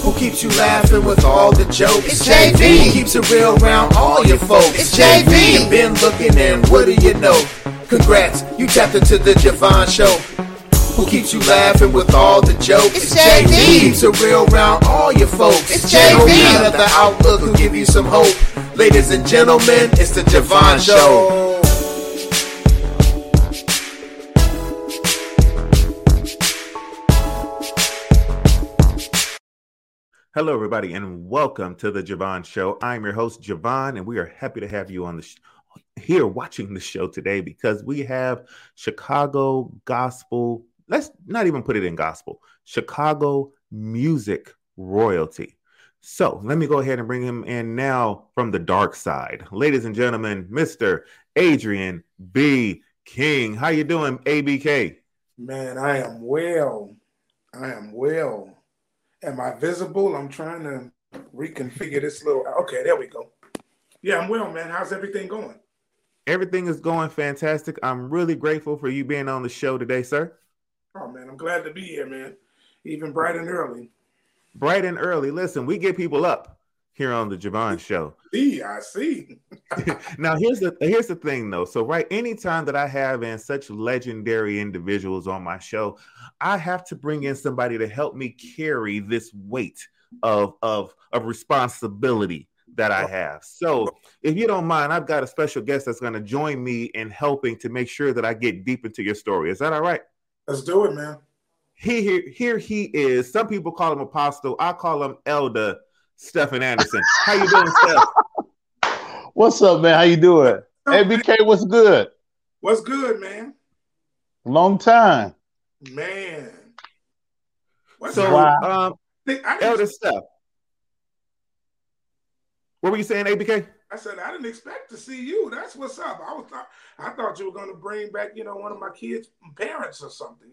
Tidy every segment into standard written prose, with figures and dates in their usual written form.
Who keeps you laughing with all the jokes? It's JV. Who keeps it real around all your folks? It's JV. You've been looking and what do you know? Congrats, you tapped into the Javon Show. Who keeps you laughing with all the jokes? It's JV. Who keeps it real around all your folks? It's JV. Out of the Outlook who give you some hope. Ladies and gentlemen, it's the Javon Show. Hello, everybody, and welcome to the Javon Show. I'm your host, Javon, and we are happy to have you on the here watching the show today because we have Chicago gospel. Let's not even put it in gospel. Chicago music royalty. So let me go ahead and bring him in now from the dark side. Ladies and gentlemen, Mr. Adrian B. King. How you doing, ABK? Man, I am well. Am I visible? I'm trying to reconfigure this little... Okay, there we go. Yeah, I'm well, man. How's everything going? Everything is going fantastic. I'm really grateful for you being on the show today, sir. Oh, man, I'm glad to be here, man. Even bright and early. Bright and early. Listen, we get people up here on the Javon Show. I see. Now, here's the thing, though. So, right, anytime that I have in such legendary individuals on my show, I have to bring in somebody to help me carry this weight of responsibility that I have. So, if you don't mind, I've got a special guest that's going to join me in helping to make sure that I get deep into your story. Is that all right? Let's do it, man. Here he is. Some people call him Apostle. I call him Elder Stephen Anderson. How you doing, Steph? What's up, man? How you doing? Hey, BK, what's good? What's good, man? Long time. Man. Elder Steph. What were you saying, ABK? I said, I didn't expect to see you. That's what's up. I thought you were going to bring back, one of my kids' parents or something.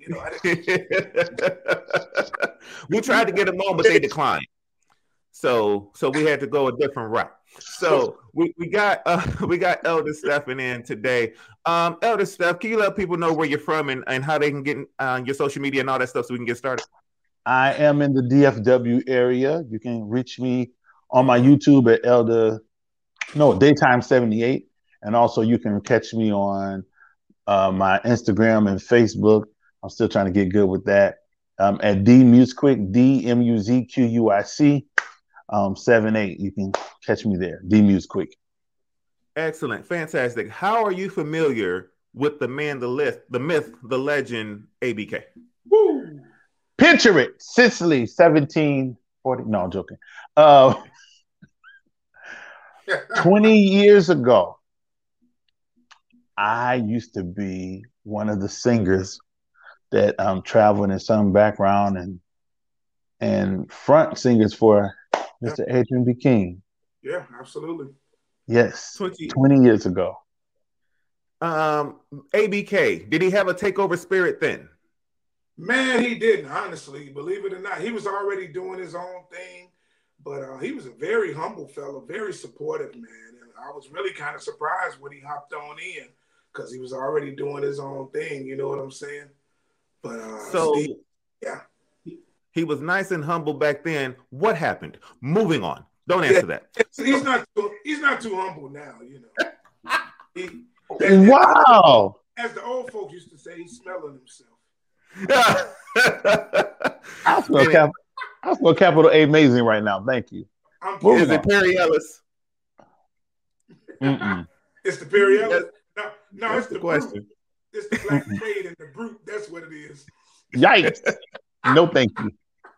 We tried to get them on, but they declined. So we had to go a different route. So we got Elder Stephen in today. Elder Steph, can you let people know where you're from and how they can get on your social media and all that stuff so we can get started? I am in the DFW area. You can reach me on my YouTube at Daytime 78, and also you can catch me on my Instagram and Facebook. I'm still trying to get good with that. At DMuzquick, DMuzquick 78. You can catch me there. DMuzquick. Excellent, fantastic. How are you familiar with the man, the myth, the legend, ABK? Woo! Picture it, Sicily, 1740. No, I'm joking. 20 years ago, I used to be one of the singers that traveled in some background and front singers for Mr. Adrian B. King. Yeah, absolutely. Yes, 20 years ago. ABK, did he have a takeover spirit then? Man, he didn't, honestly. Believe it or not. He was already doing his own thing. But he was a very humble fellow, very supportive, man. And I was really kind of surprised when he hopped on in because he was already doing his own thing. You know what I'm saying? But he was nice and humble back then. What happened? Moving on. Don't answer that. He's not too humble now, Wow. As the old folks used to say, he's smelling himself. I feel capital A amazing right now. Thank you. Is it Perry Ellis? It's the Perry Ellis? No, it's the question. Brute. It's the Black Spade and the Brute. That's what it is. Yikes. No, thank you.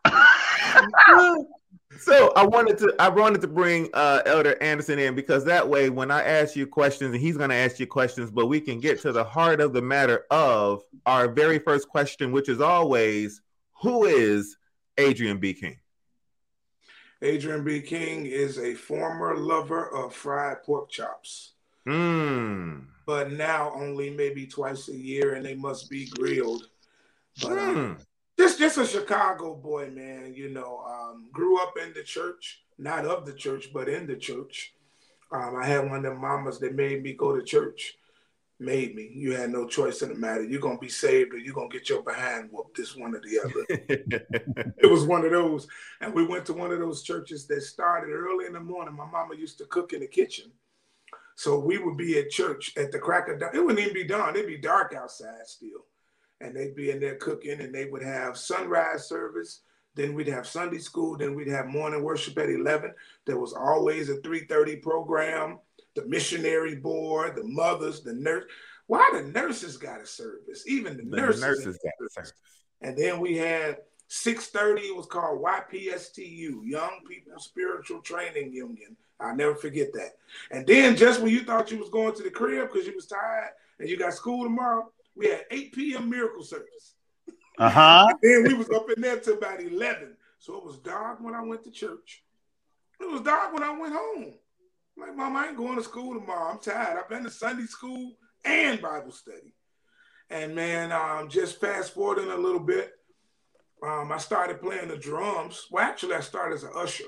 So I wanted to bring Elder Anderson in because that way when I ask you questions, and he's going to ask you questions, but we can get to the heart of the matter of our very first question, which is always, who is Adrian B. King? Adrian B. King is a former lover of fried pork chops. But now only maybe twice a year, and they must be grilled. But just a Chicago boy, man. Grew up in the church, not of the church, but in the church. I had one of them mamas that made me go to church. made me. You had no choice in the matter. You're going to be saved or you're going to get your behind whooped, this one or the other. It was one of those. And we went to one of those churches that started early in the morning. My mama used to cook in the kitchen. So we would be at church at the crack of dawn. It wouldn't even be dawn. It'd be dark outside still. And they'd be in there cooking, and they would have sunrise service. Then we'd have Sunday school. Then we'd have morning worship at 11. There was always a 3:30 program. The missionary board, the mothers, the nurse. Why the nurses got a service? Even the nurses got a service. And then we had 6:30. It was called YPSTU, Young People Spiritual Training Union. I'll never forget that. And then just when you thought you was going to the crib because you was tired and you got school tomorrow, we had 8 p.m. miracle service. And then we was up in there till about 11. So it was dark when I went to church. It was dark when I went home. I'm like, Mom, I ain't going to school tomorrow. I'm tired. I've been to Sunday school and Bible study. And man, just fast forwarding a little bit, I started playing the drums. Well, actually, I started as an usher.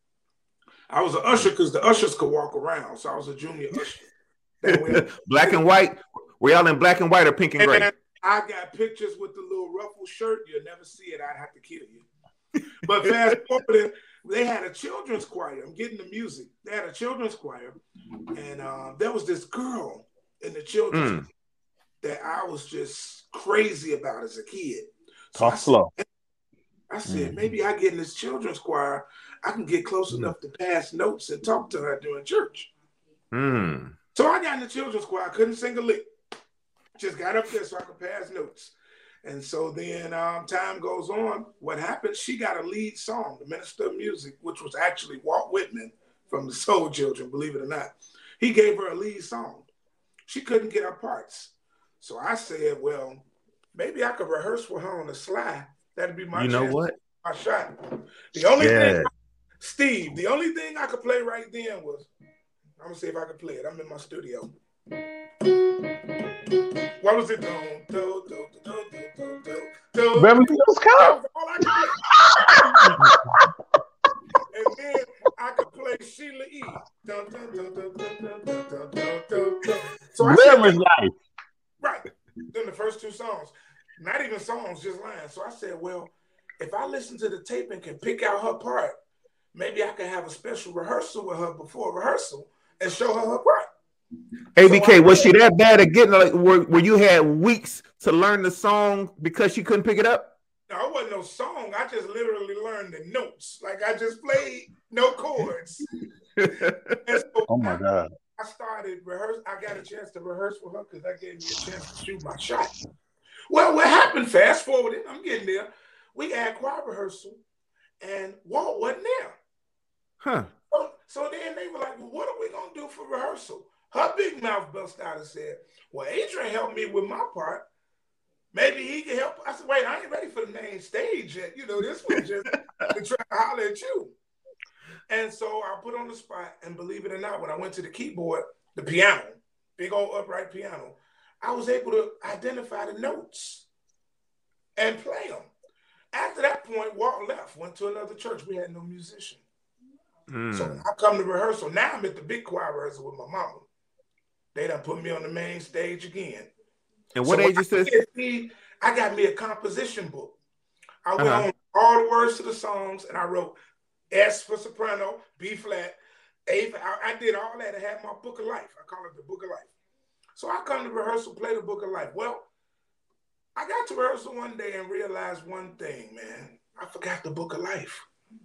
I was an usher because the ushers could walk around. So I was a junior usher. Black and white? Were y'all in black and white or pink and gray? I got pictures with the little ruffled shirt. You'll never see it. I'd have to kill you. But fast forwarding, they had a children's choir. I'm getting the music. They had a children's choir. And there was this girl in the children's that I was just crazy about as a kid. So Talk slow. I said, maybe I get in this children's choir. I can get close enough to pass notes and talk to her during church. So I got in the children's choir. I couldn't sing a lick. Just got up there so I could pass notes. And so then time goes on. What happened? She got a lead song, the Minister of Music, which was actually Walt Whitman from the Soul Children, believe it or not. He gave her a lead song. She couldn't get her parts. So I said, well, maybe I could rehearse with her on the sly. That'd be my chance. You know what? My shot. The only thing, Steve, the only thing I could play right then was, I'm going to see if I can play it. I'm in my studio. What was it? Beverly Hills Cop. And then I could play Sheila E. So I said, nice. Right. Then the first 2 songs, not even songs, just lines. So I said, well, if I listen to the tape and can pick out her part, maybe I can have a special rehearsal with her before rehearsal and show her part. ABK, so was she that bad at getting like where you had weeks to learn the song because she couldn't pick it up? No, it wasn't no song. I just literally learned the notes. Like I just played no chords. So oh my God. I started rehearsing. I got a chance to rehearse with her because that gave me a chance to shoot my shot. Well, what happened? Fast forwarding, I'm getting there. We had choir rehearsal and Walt wasn't there. Huh. So then they were like, well, what are we going to do for rehearsal? Her big mouth bust out and said, well, Adrian helped me with my part. Maybe he can help. I said, wait, I ain't ready for the main stage yet. You know, this was just to try to holler at you. And so I put on the spot, and believe it or not, when I went to the keyboard, the piano, big old upright piano, I was able to identify the notes and play them. After that point, Walt left, went to another church. We had no musician. So I come to rehearsal. Now I'm at the big choir rehearsal with my mama. They done put me on the main stage again. And what age is this? I got me a composition book. I went on all the words to the songs, and I wrote S for soprano, B flat, A for, I did all that. I had my book of life. I call it the book of life. So I come to rehearsal, play the book of life. Well, I got to rehearsal one day and realized one thing, man. I forgot the book of life.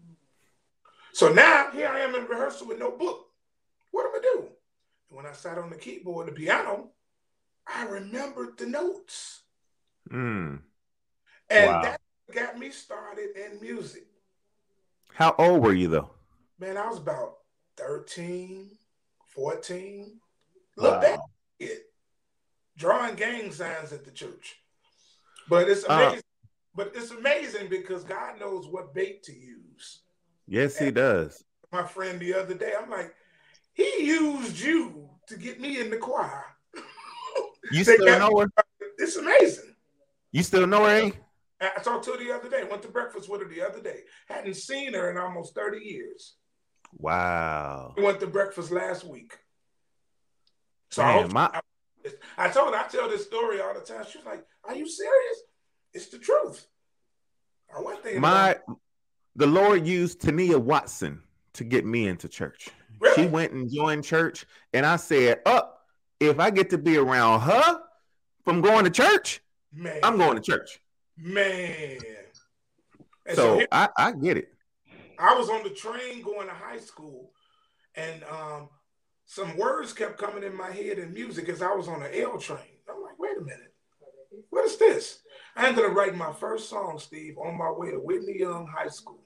So now here I am in rehearsal with no book. What am I do? And when I sat on the keyboard, the piano, I remembered the notes. And that got me started in music. How old were you though? Man, I was about 13, 14. Look back at it. Drawing gang signs at the church. But it's amazing. But it's amazing because God knows what bait to use. Yes, he does. My friend the other day, I'm like, he used you to get me in the choir. You still know her? It's amazing. You still know her, eh? I talked to her the other day. Went to breakfast with her the other day. Hadn't seen her in almost 30 years. Wow. We went to breakfast last week. So man, I tell this story all the time. She was like, "Are you serious? It's the truth." I wasn't thinking the Lord used Tania Watson to get me into church. Really? She went and joined church, and I said, if I get to be around her from going to church, man, I'm going to church. Man. And so I get it. I was on the train going to high school, and some words kept coming in my head in music as I was on the L train. I'm like, wait a minute. What is this? I ended up writing my first song, Steve, on my way to Whitney Young High School.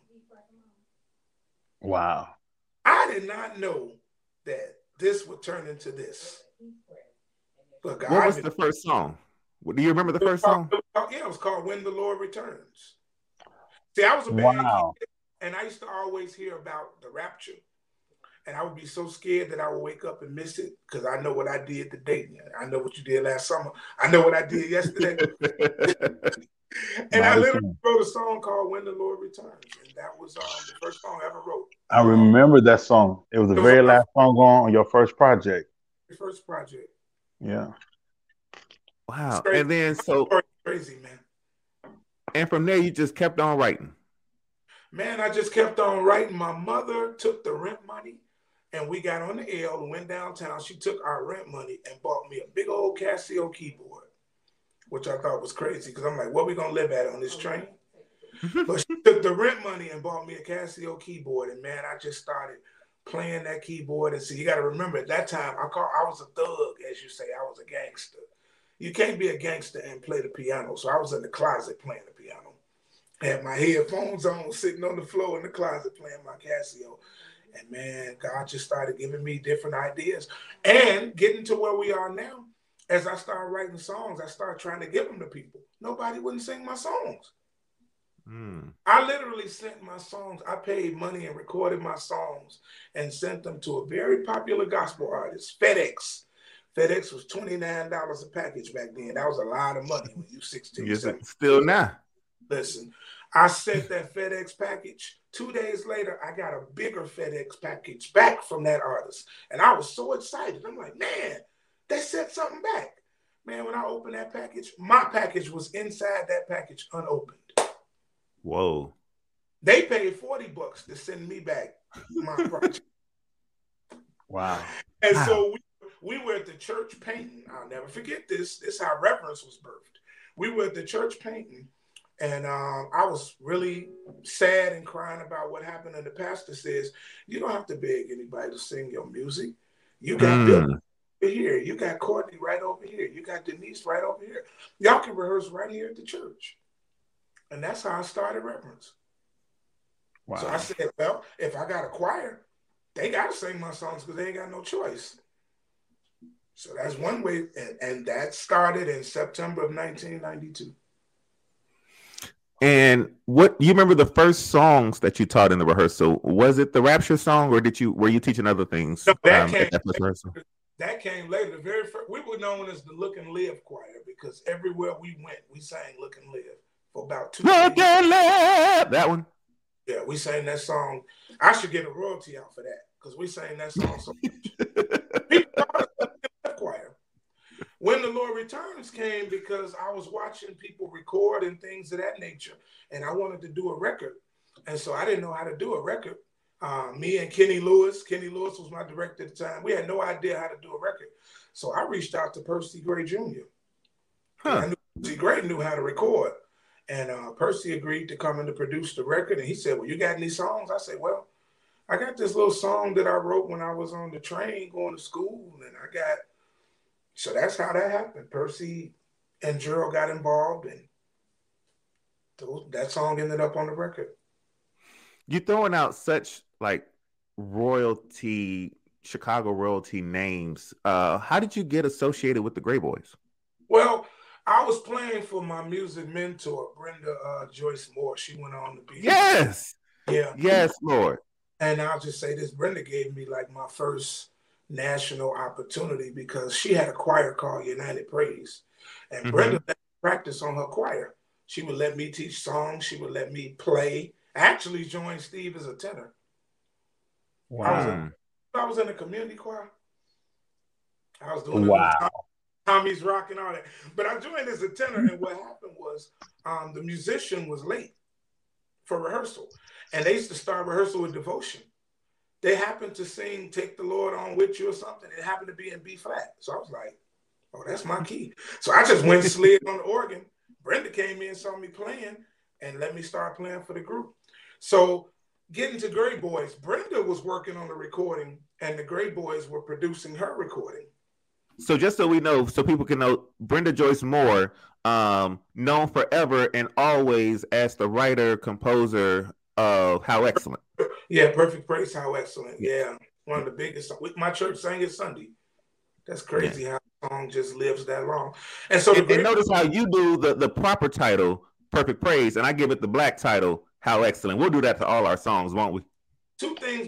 Wow. I did not know that this would turn into this. Look, what was the first song? Do you remember the first song? It was called When the Lord Returns. See, I was a band kid, and I used to always hear about the rapture. And I would be so scared that I would wake up and miss it because I know what I did today. I know what you did last summer. I know what I did yesterday. And I literally wrote a song called When the Lord Returns. And that was the first song I ever wrote. I remember that song. It was the very last song on your first project. Your first project. Yeah. Wow. And then crazy, man. And from there you just kept on writing. Man, I just kept on writing. My mother took the rent money, and we got on the L and went downtown. She took our rent money and bought me a big old Casio keyboard, which I thought was crazy because I'm like, what we going to live at on this train? But she took the rent money and bought me a Casio keyboard, and man, I just started playing that keyboard. And see, you got to remember, at that time, I was a thug, as you say. I was a gangster. You can't be a gangster and play the piano. So I was in the closet playing the piano. I had my headphones on, sitting on the floor in the closet playing my Casio. And man, God just started giving me different ideas. And getting to where we are now, as I started writing songs, I started trying to give them to people. Nobody wouldn't sing my songs. I literally sent my songs. I paid money and recorded my songs and sent them to a very popular gospel artist, FedEx. FedEx was $29 a package back then. That was a lot of money when you 16. Yes, still now. Listen, I sent that FedEx package. 2 days later, I got a bigger FedEx package back from that artist. And I was so excited. I'm like, man, they sent something back. Man, when I opened that package, my package was inside that package unopened. Whoa. They paid $40 to send me back my project. Wow. And so we were at the church painting. I'll never forget this. This is how Reverence was birthed. We were at the church painting, and I was really sad and crying about what happened. And the pastor says, you don't have to beg anybody to sing your music. You got Bill over here. You got Courtney right over here. You got Denise right over here. Y'all can rehearse right here at the church. And that's how I started Reverence. Wow. So I said, well, if I got a choir, they got to sing my songs because they ain't got no choice. So that's one way. And that started in September of 1992. And what you remember the first songs that you taught in the rehearsal? Was it the Rapture song, or were you teaching other things? No, that came later. The very first, we were known as the Look and Live choir because everywhere we went, we sang Look and Live for about 2 Look and Live. That one. Yeah, we sang that song. I should get a royalty out for that because we sang that song so much. People choir. When the Lord Returns came because I was watching people record and things of that nature, and I wanted to do a record, and so I didn't know how to do a record. Me and Kenny Lewis was my director at the time. We had no idea how to do a record, so I reached out to Percy Gray Jr. I knew Percy Gray knew how to record, and Percy agreed to come in to produce the record. And he said, "Well, you got any songs?" I said, "Well, I got this little song that I wrote when I was on the train going to school, and I got." So that's how that happened. Percy and Gerald got involved, and that song ended up on the record. You're throwing out such like royalty, Chicago royalty names. How did you get associated with the Gray Boys? Well, I was playing for my music mentor, Brenda Joyce Moore. She went on to be. Yes. Yeah. Yes, Lord. And I'll just say this, Brenda gave me like my first national opportunity because she had a choir called United Praise. And Brenda let me practice on her choir. She would let me teach songs. She would let me play. I actually joined Steve as a tenor. Wow. I was in a community choir. I was doing Tommy's Rock and all that. But I joined as a tenor, and what happened was the musician was late for rehearsal, and they used to start rehearsal with devotion. They happened to sing "Take the Lord On With You" or something. It happened to be in B flat, so I was like, "Oh, that's my key." So I just went and slid on the organ. Brenda came in, saw me playing, and let me start playing for the group. So getting to Gray Boys, Brenda was working on the recording, and the Gray Boys were producing her recording. So just so we know, so people can know, Brenda Joyce Moore, known forever and always as the writer, composer of How Excellent. Yeah, Perfect Praise, How Excellent. Yeah, one of the biggest. My church sang it Sunday. That's crazy how the song just lives that long. And so and notice how you do the proper title, Perfect Praise, and I give it the black title, How Excellent. We'll do that to all our songs, won't we? Two things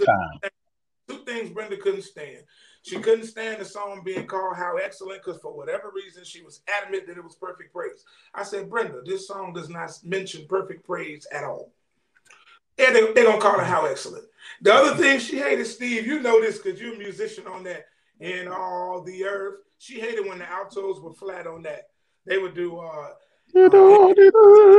Brenda couldn't stand. She couldn't stand the song being called How Excellent because for whatever reason, she was adamant that it was Perfect Praise. I said, Brenda, this song does not mention perfect praise at all. And they're going to call it How Excellent. The other thing she hated, Steve, you know this because you're a musician on that, In All the Earth. She hated when the altos were flat on that. They would do In All the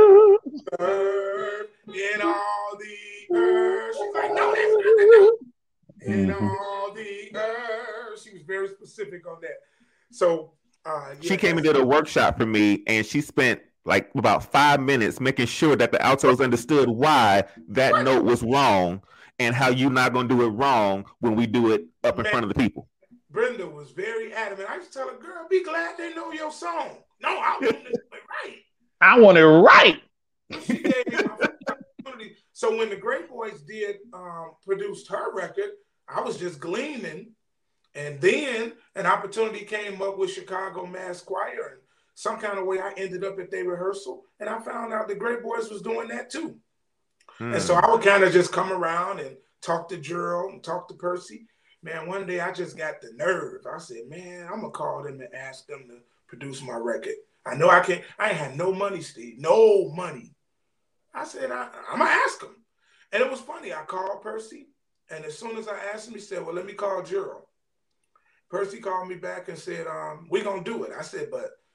Earth. She's like, no, that's not the note. In all the earth. She was very specific on that. So she came and did a workshop for me, and she spent like about 5 minutes making sure that the altos understood why that note was wrong and how you're not going to do it wrong when we do it up in front of the people. Brenda was very adamant. I used to tell her, girl, be glad they know your song. No, I want it right. I want it right. She gave me my opportunity. So when the Gray Boys produced her record, I was just gleaning, and then an opportunity came up with Chicago Mass Choir, and some kind of way I ended up at their rehearsal, and I found out the Gray Boys was doing that too. And so I would kind of just come around and talk to Gerald and talk to Percy. Man, one day I just got the nerve. I said, man, I'm going to call them and ask them to produce my record. I know I can't. I ain't had no money, Steve. No money. I said, I'm going to ask him. And it was funny. I called Percy. And as soon as I asked him, he said, well, let me call Gerald. Percy called me back and said, we're going to do it. I said,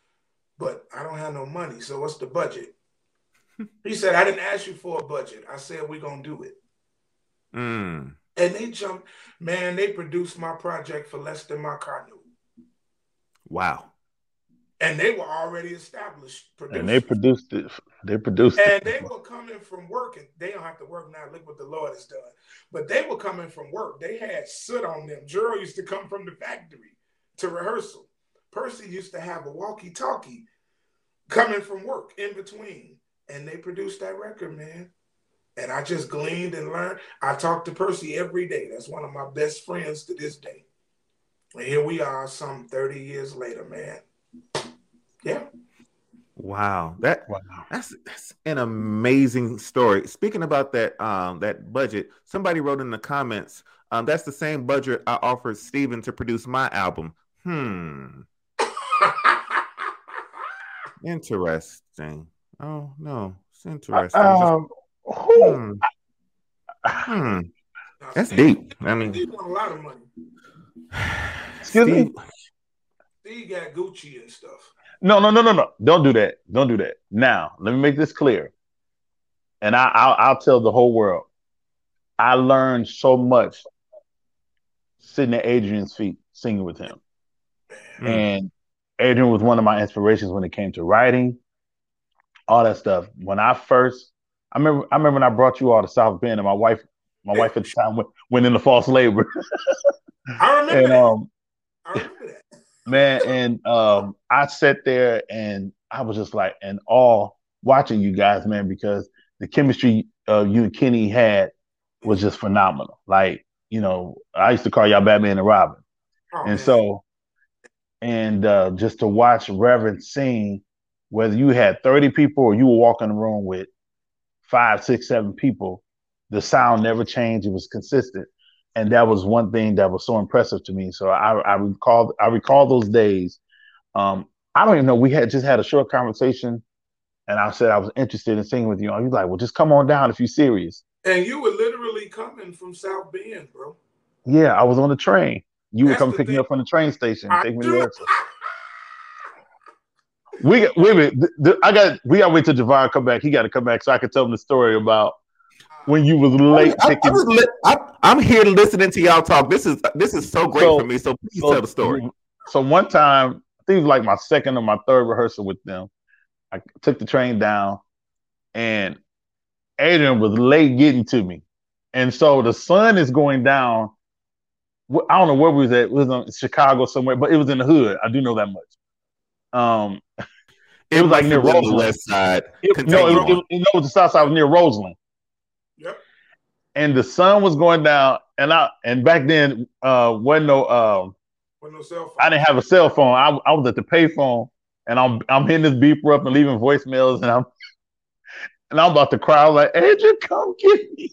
but I don't have no money. So what's the budget? He said, I didn't ask you for a budget. I said, we're going to do it. And they jumped. Man, they produced my project for less than my car note. Wow. And they were already established producers. And they produced it. And they were coming from work. And they don't have to work now. Look what the Lord has done. But they were coming from work. They had soot on them. Gerald used to come from the factory to rehearsal. Percy used to have a walkie-talkie coming from work in between. And they produced that record, man. And I just gleaned and learned. I talk to Percy every day. That's one of my best friends to this day. And here we are some 30 years later, man. Yeah. Wow. That's an amazing story. Speaking about that that budget, somebody wrote in the comments, that's the same budget I offered Steven to produce my album. Interesting. Oh no, it's interesting. That's deep. I mean, he won a lot of money. Excuse me. Steve got Gucci and stuff. No. Don't do that. Don't do that. Now, let me make this clear. And I'll tell the whole world. I learned so much sitting at Adrian's feet, singing with him. And Adrian was one of my inspirations when it came to writing, all that stuff. When I remember when I brought you all to South Bend, and my wife at the time went into false labor. I remember that. Man, and I sat there and I was just like in awe watching you guys, man, because the chemistry you and Kenny had was just phenomenal. Like, you know, I used to call y'all Batman and Robin. Just to watch Reverend sing, whether you had 30 people or you were walking the room with 5, 6, 7 people, the sound never changed. It was consistent. And that was one thing that was so impressive to me. So I recall those days. I don't even know. We had just had a short conversation, and I said I was interested in singing with you. And you like, well, just come on down if you're serious. And you were literally coming from South Bend, bro. Yeah, I was on the train. You would come pick me up from the train station, take me to work. We wait. We got to wait till Javon come back. He got to come back so I can tell him the story about when you was late picking. I'm here listening to y'all talk. This is so great for me. So please tell the story. So one time, I think it was like my second or my third rehearsal with them. I took the train down, and Adrian was late getting to me, and so the sun is going down. I don't know where we was at. It was in Chicago somewhere, but it was in the hood. I do know that much. It was like near Roseland. The west side. It was the south side. It was near Roseland. Yep. And the sun was going down, and back then wasn't no cell phone. I didn't have a cell phone. I was at the payphone, and I'm hitting this beeper up and leaving voicemails, and I'm about to cry. I was like, Adrian, come get me.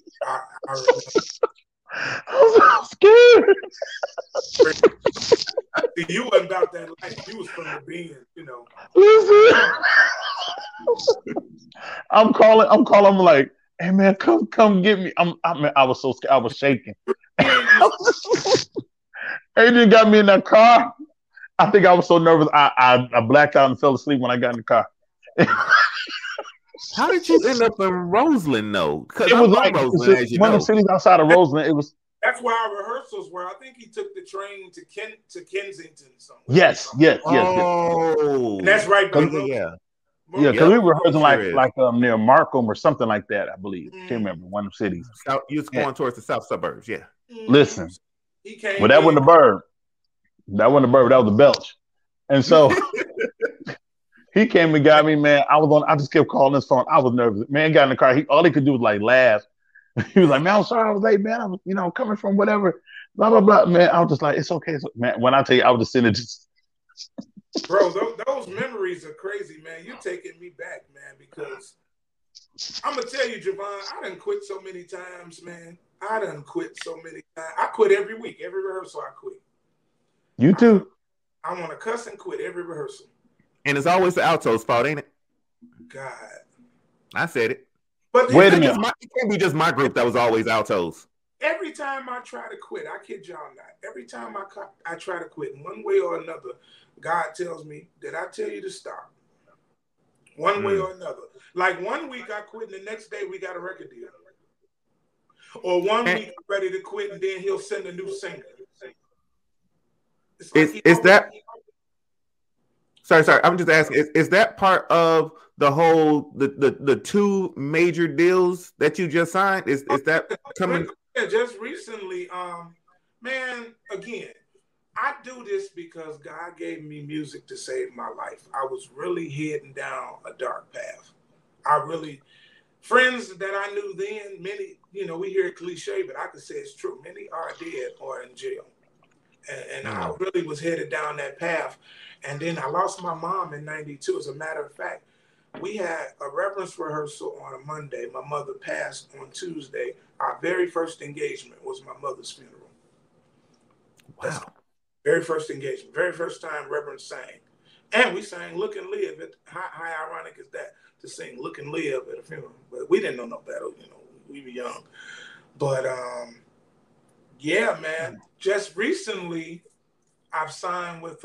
I was so scared. You wasn't about that life. You was from the being, Listen. I'm calling. I'm like, hey man, come get me. I was so scared. I was shaking. Adrian got me in that car. I think I was so nervous. I blacked out and fell asleep when I got in the car. How did you end up in Roseland, though? It was like Roseland, one of the cities outside of Roseland. It was. That's where our rehearsals were. I think he took the train to Kensington somewhere. Yes. Oh, and that's right. Yeah, because we were rehearsing like near Markham or something like that. I believe. Can't remember one of the cities. You was going towards the south suburbs. Yeah. Listen, well, that wasn't a bird. That wasn't a bird. That was a belch. And so. He came and got me, man. I just kept calling his phone. I was nervous. Man got in the car. All he could do was like laugh. He was like, man, I'm sorry I was late, man. I was, coming from whatever, blah, blah, blah. Man, I was just like, it's okay. Man, when I tell you, I was just sitting there Bro, those memories are crazy, man. You're taking me back, man, because I'm going to tell you, Javon, I done quit so many times, man. I quit every week. Every rehearsal I quit. You too. I want to cuss and quit every rehearsal. And it's always the alto's fault, ain't it? God. I said it. But wait a minute. It can't be just my group that was always altos. Every time I try to quit, I kid y'all not. Every time I try to quit, in one way or another, God tells me, did I tell you to stop? One way or another. Like 1 week I quit, and the next day we got a record deal. Or 1 week I'm ready to quit, and then he'll send a new singer. Is that... Sorry. I'm just asking. Is that part of the whole the two major deals that you just signed? Is that coming? Yeah, just recently. Man, again, I do this because God gave me music to save my life. I was really heading down a dark path. Friends that I knew then, many, we hear it cliche, but I can say it's true. Many are dead or in jail. And I really was headed down that path. And then I lost my mom in 92. As a matter of fact, we had a reverence rehearsal on a Monday. My mother passed on Tuesday. Our very first engagement was my mother's funeral. Wow. Very first engagement. Very first time Reverend sang. And we sang Look and Live. How ironic is that to sing Look and Live at a funeral? But we didn't know no better. We were young. But yeah, man. Just recently, I've signed with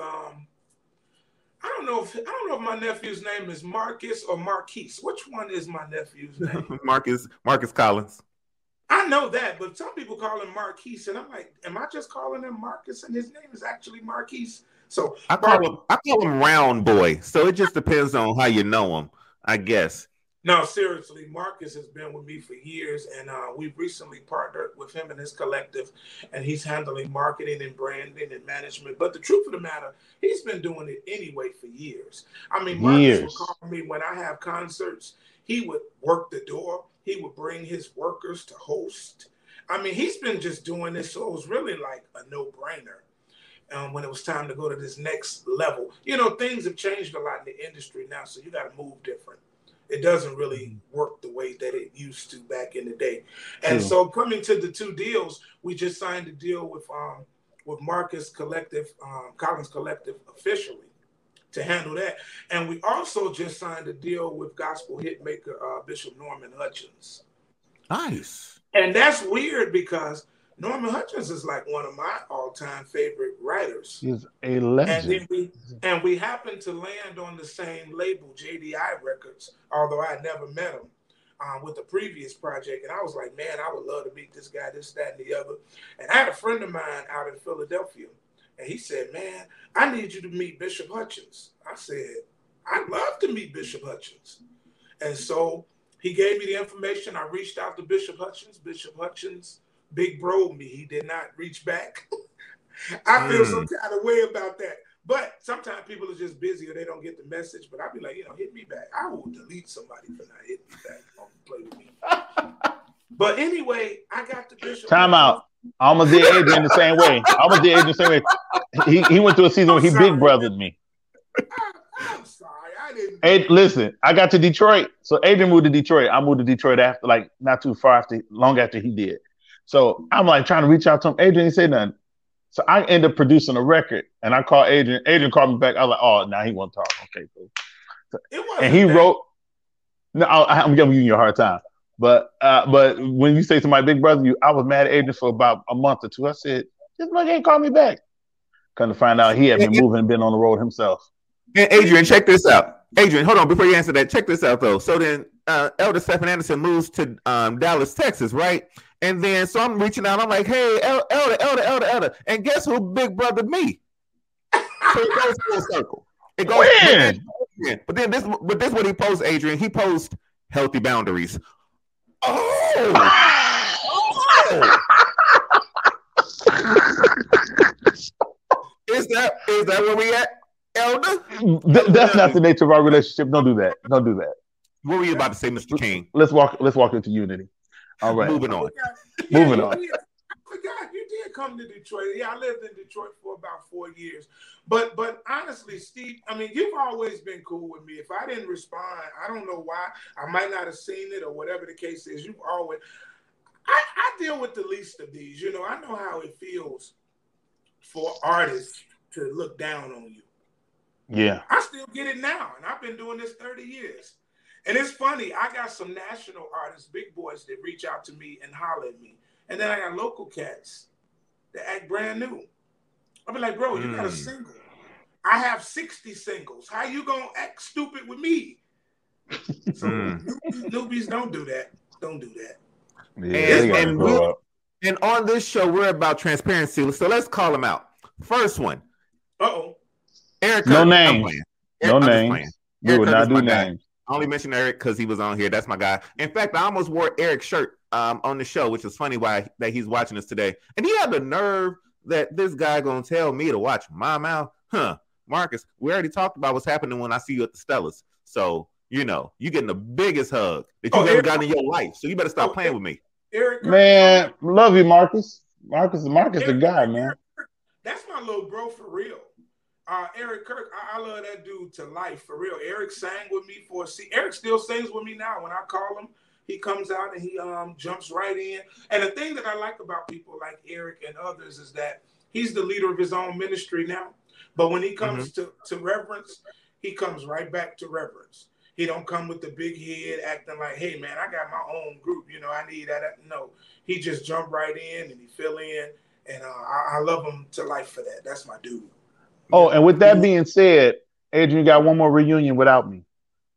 I don't know if my nephew's name is Marcus or Marquise. Which one is my nephew's name? Marcus Collins. I know that, but some people call him Marquise, and I'm like, am I just calling him Marcus? And his name is actually Marquise. So I call him Round Boy. So it just depends on how you know him, I guess. No, seriously, Marcus has been with me for years, and we've recently partnered with him and his collective, and he's handling marketing and branding and management. But the truth of the matter, he's been doing it anyway for years. I mean, Marcus would call me when I have concerts. He would work the door. He would bring his workers to host. I mean, he's been just doing this, so it was really like a no-brainer. When it was time to go to this next level. Things have changed a lot in the industry now, so you got to move different. It doesn't really work the way that it used to back in the day. And so coming to the two deals, we just signed a deal with Marcus Collective, Collins Collective officially to handle that. And we also just signed a deal with gospel hitmaker Bishop Norman Hutchins. Nice. And that's weird because Norman Hutchins is like one of my all-time favorite writers. He's a legend. And we happened to land on the same label, JDI Records, although I had never met him with the previous project. And I was like, man, I would love to meet this guy, this, that, and the other. And I had a friend of mine out in Philadelphia, and he said, man, I need you to meet Bishop Hutchins. I said, I'd love to meet Bishop Hutchins. And so he gave me the information. I reached out to Bishop Hutchins. Bishop Hutchins big bro me. He did not reach back. I feel some kind of way about that. But sometimes people are just busy or they don't get the message. But I'll be like, hit me back. I will delete somebody for not hitting me back. Don't play with me. But anyway, I got the Bishop. Time out. I almost did Adrian the same way. He went through a season where he big brothered me. I'm sorry. I didn't. Hey, listen, I got to Detroit. So Adrian moved to Detroit. I moved to Detroit after, like, not too far after, long after he did. So I'm like trying to reach out to him. Adrian didn't say nothing. So I ended up producing a record, and I called Adrian. Adrian called me back. I was like, "Oh, now he won't talk." Okay, cool. So, and he wrote. No, I'm giving you a hard time, but when you say to my big brother, I was mad at Adrian for about a month or two. I said, "This nigga ain't called me back." Come to find out, he had been moving and been on the road himself. And Adrian, check this out. Adrian, hold on before you answer that. Check this out though. So then, Elder Stephen Anderson moves to Dallas, Texas, right? And then, so I'm reaching out. I'm like, hey, Elder. And guess who big brother me? So it goes full circle. It goes. But this what he posts, Adrian. He posts healthy boundaries. Is that where we at, Elder? That's not the nature of our relationship. Don't do that. What were you about to say, Mr. King? Let's walk into unity. All right. Moving on. Moving on. I forgot you did come to Detroit. Yeah, I lived in Detroit for about 4 years. But honestly, Steve, I mean, you've always been cool with me. If I didn't respond, I don't know why. I might not have seen it or whatever the case is. You've always. I deal with the least of these. I know how it feels for artists to look down on you. Yeah. I still get it now, and I've been doing this 30 years. And it's funny, I got some national artists, big boys, that reach out to me and holler at me. And then I got local cats that act brand new. I'll be like, bro, you got a single. I have 60 singles. How you going to act stupid with me? So newbies don't do that. Don't do that. Yeah, and on this show, we're about transparency. So let's call them out. First one. Uh-oh. Eric. No names. No names. We would not do names. I only mentioned Eric because he was on here. That's my guy. In fact, I almost wore Eric's shirt on the show, which is funny that he's watching us today. And he had the nerve that this guy going to tell me to watch my mouth. Marcus, we already talked about what's happening when I see you at the Stellas. So, you're getting the biggest hug that you've ever gotten in your life. So you better stop playing with me. Eric, man, love you, Marcus. Marcus the guy, man. That's my little bro for real. Eric Kirk, I love that dude to life, for real. Eric sang with me Eric still sings with me now. When I call him, he comes out and he jumps right in. And the thing that I like about people like Eric and others is that he's the leader of his own ministry now. But when he comes to reverence, he comes right back to reverence. He don't come with the big head acting like, hey, man, I got my own group. I need that. No, he just jumped right in and he fill in. And I love him to life for that. That's my dude. Oh, and with that being said, Adrian got one more reunion without me.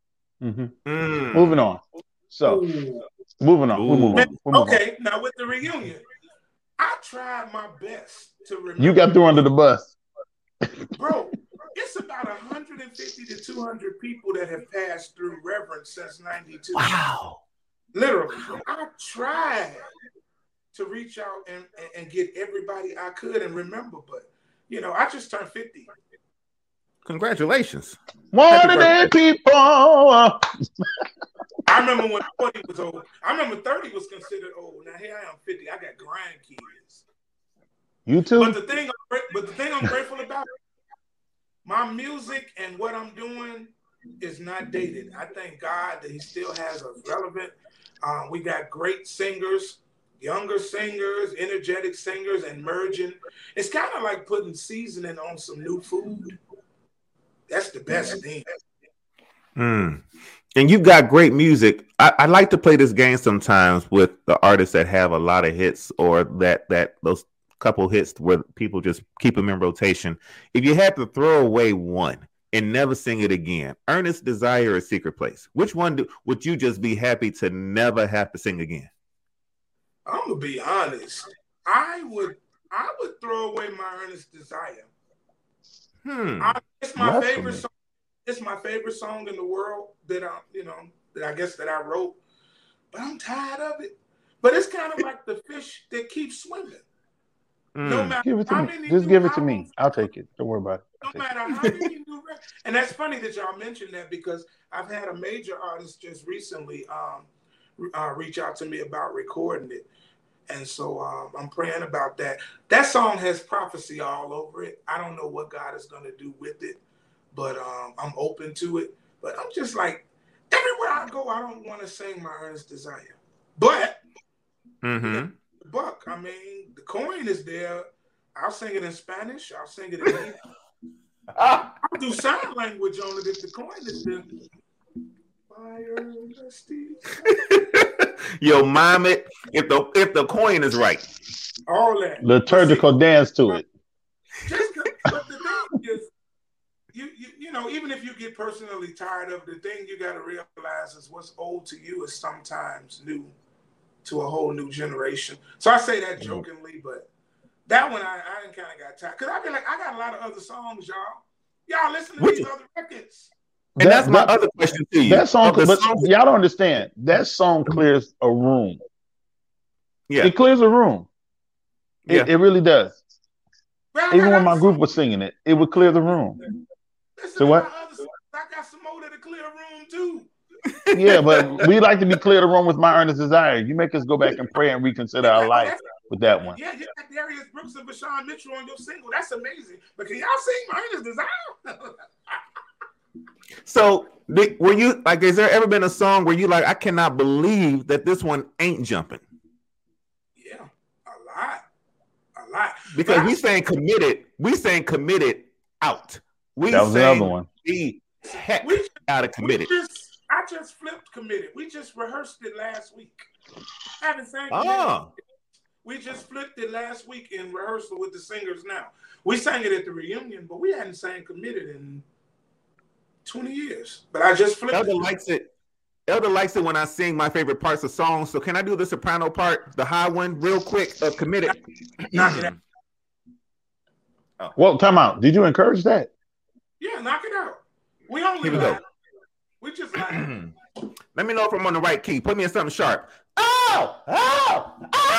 Moving on. So, moving on. We're moving on. Now with the reunion, I tried my best to remember. You got thrown under the bus. Bro, it's about 150 to 200 people that have passed through Reverence since 92. Wow. Literally. I tried to reach out and get everybody I could and remember, but I just turned 50. Congratulations. One of them people. I remember when 40 was old. I remember 30 was considered old. Now here I am 50. I got grandkids. You too? But the thing I'm grateful about, my music and what I'm doing is not dated. I thank God that he still has us relevant. We got great singers. Younger singers, energetic singers, and merging. It's kind of like putting seasoning on some new food. That's the best thing. And you've got great music. I like to play this game sometimes with the artists that have a lot of hits or that those couple hits where people just keep them in rotation. If you had to throw away one and never sing it again, Earnest Desire or Secret Place, which one would you just be happy to never have to sing again? I'm gonna be honest. I would throw away my Earnest Desire. It's my favorite song. It's my favorite song in the world that I wrote. But I'm tired of it. But it's kind of like the fish that keeps swimming. No matter give it to how me. many Just new give it to me. albums, I'll take it. Don't worry about it. no matter how many new records. And that's funny that y'all mentioned that because I've had a major artist just recently reach out to me about recording it. And so I'm praying about that. That song has prophecy all over it. I don't know what God is going to do with it, but I'm open to it. But I'm just like, everywhere I go, I don't want to sing my Earnest Desire. But, Buck, I mean, the coin is there. I'll sing it in Spanish. I'll sing it in English. I'll do sign language on it if the coin is there. Yo, mime it if the coin is right. All that liturgical dance to it. But the thing is, you know, even if you get personally tired of the thing, you got to realize is what's old to you is sometimes new to a whole new generation. So I say that jokingly, but that one I kind of got tired because I be like, I got a lot of other songs, y'all. Y'all listen to these other records. And that's my other question to you. That song, but y'all don't understand. That song clears a room. Yeah, it clears a room. It really does. Well, even when my group was singing it, it would clear the room. So what? I got some more to clear a room too. Yeah, but we like to be clear the room with my Earnest Desire. You make us go back and pray and reconsider our life with that one. Yeah, you got Darius Brooks and Vashawn Mitchell on your single. That's amazing. But can y'all sing my Earnest Desire? So, were you like? Has there ever been a song where you like? I cannot believe that this one ain't jumping. Yeah, a lot. Because we saying committed. We saying committed out. That was another one. Heck out of committed. I just flipped committed. We just rehearsed it last week. I haven't sang it. We just flipped it last week in rehearsal with the singers. Now we sang it at the reunion, but we hadn't sang committed in 20 years, but I just flipped Elder likes it. Elder likes it when I sing my favorite parts of songs. So can I do the soprano part, the high one, real quick? Committed. Knock it out. Oh. Well, time out. Did you encourage that? Yeah, knock it out. We only laugh. We just laugh. Let me know if I'm on the right key. Put me in something sharp. Oh!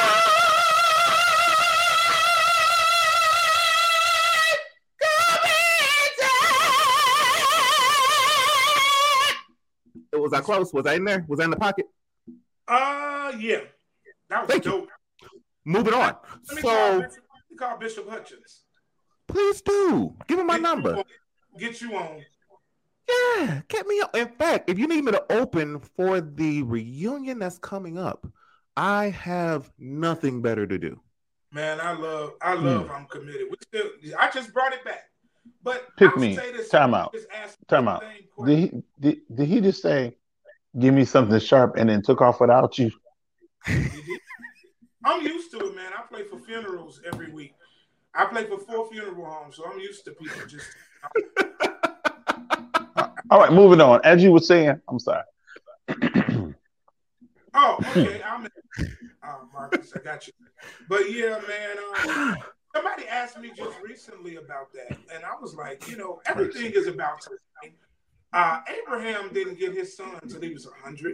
Was I close? Was I in there? Was I in the pocket? Yeah. That was dope. Moving on. Let me call Bishop Hutchins. Please do. Give him my number. Get you on. Yeah, get me on. In fact, if you need me to open for the reunion that's coming up, I have nothing better to do. Man, I love I'm committed. I just brought it back. But pick me. Time out. Did he just say, give me something sharp and then took off without you? I'm used to it, man. I play for funerals every week. I play for 4 funeral homes, so I'm used to people just. All right, moving on. As you were saying, I'm sorry. Oh, okay. Marcus, I got you. But yeah, man. Somebody asked me just recently about that, and I was like, everything is about time. Abraham didn't get his son until he was 100.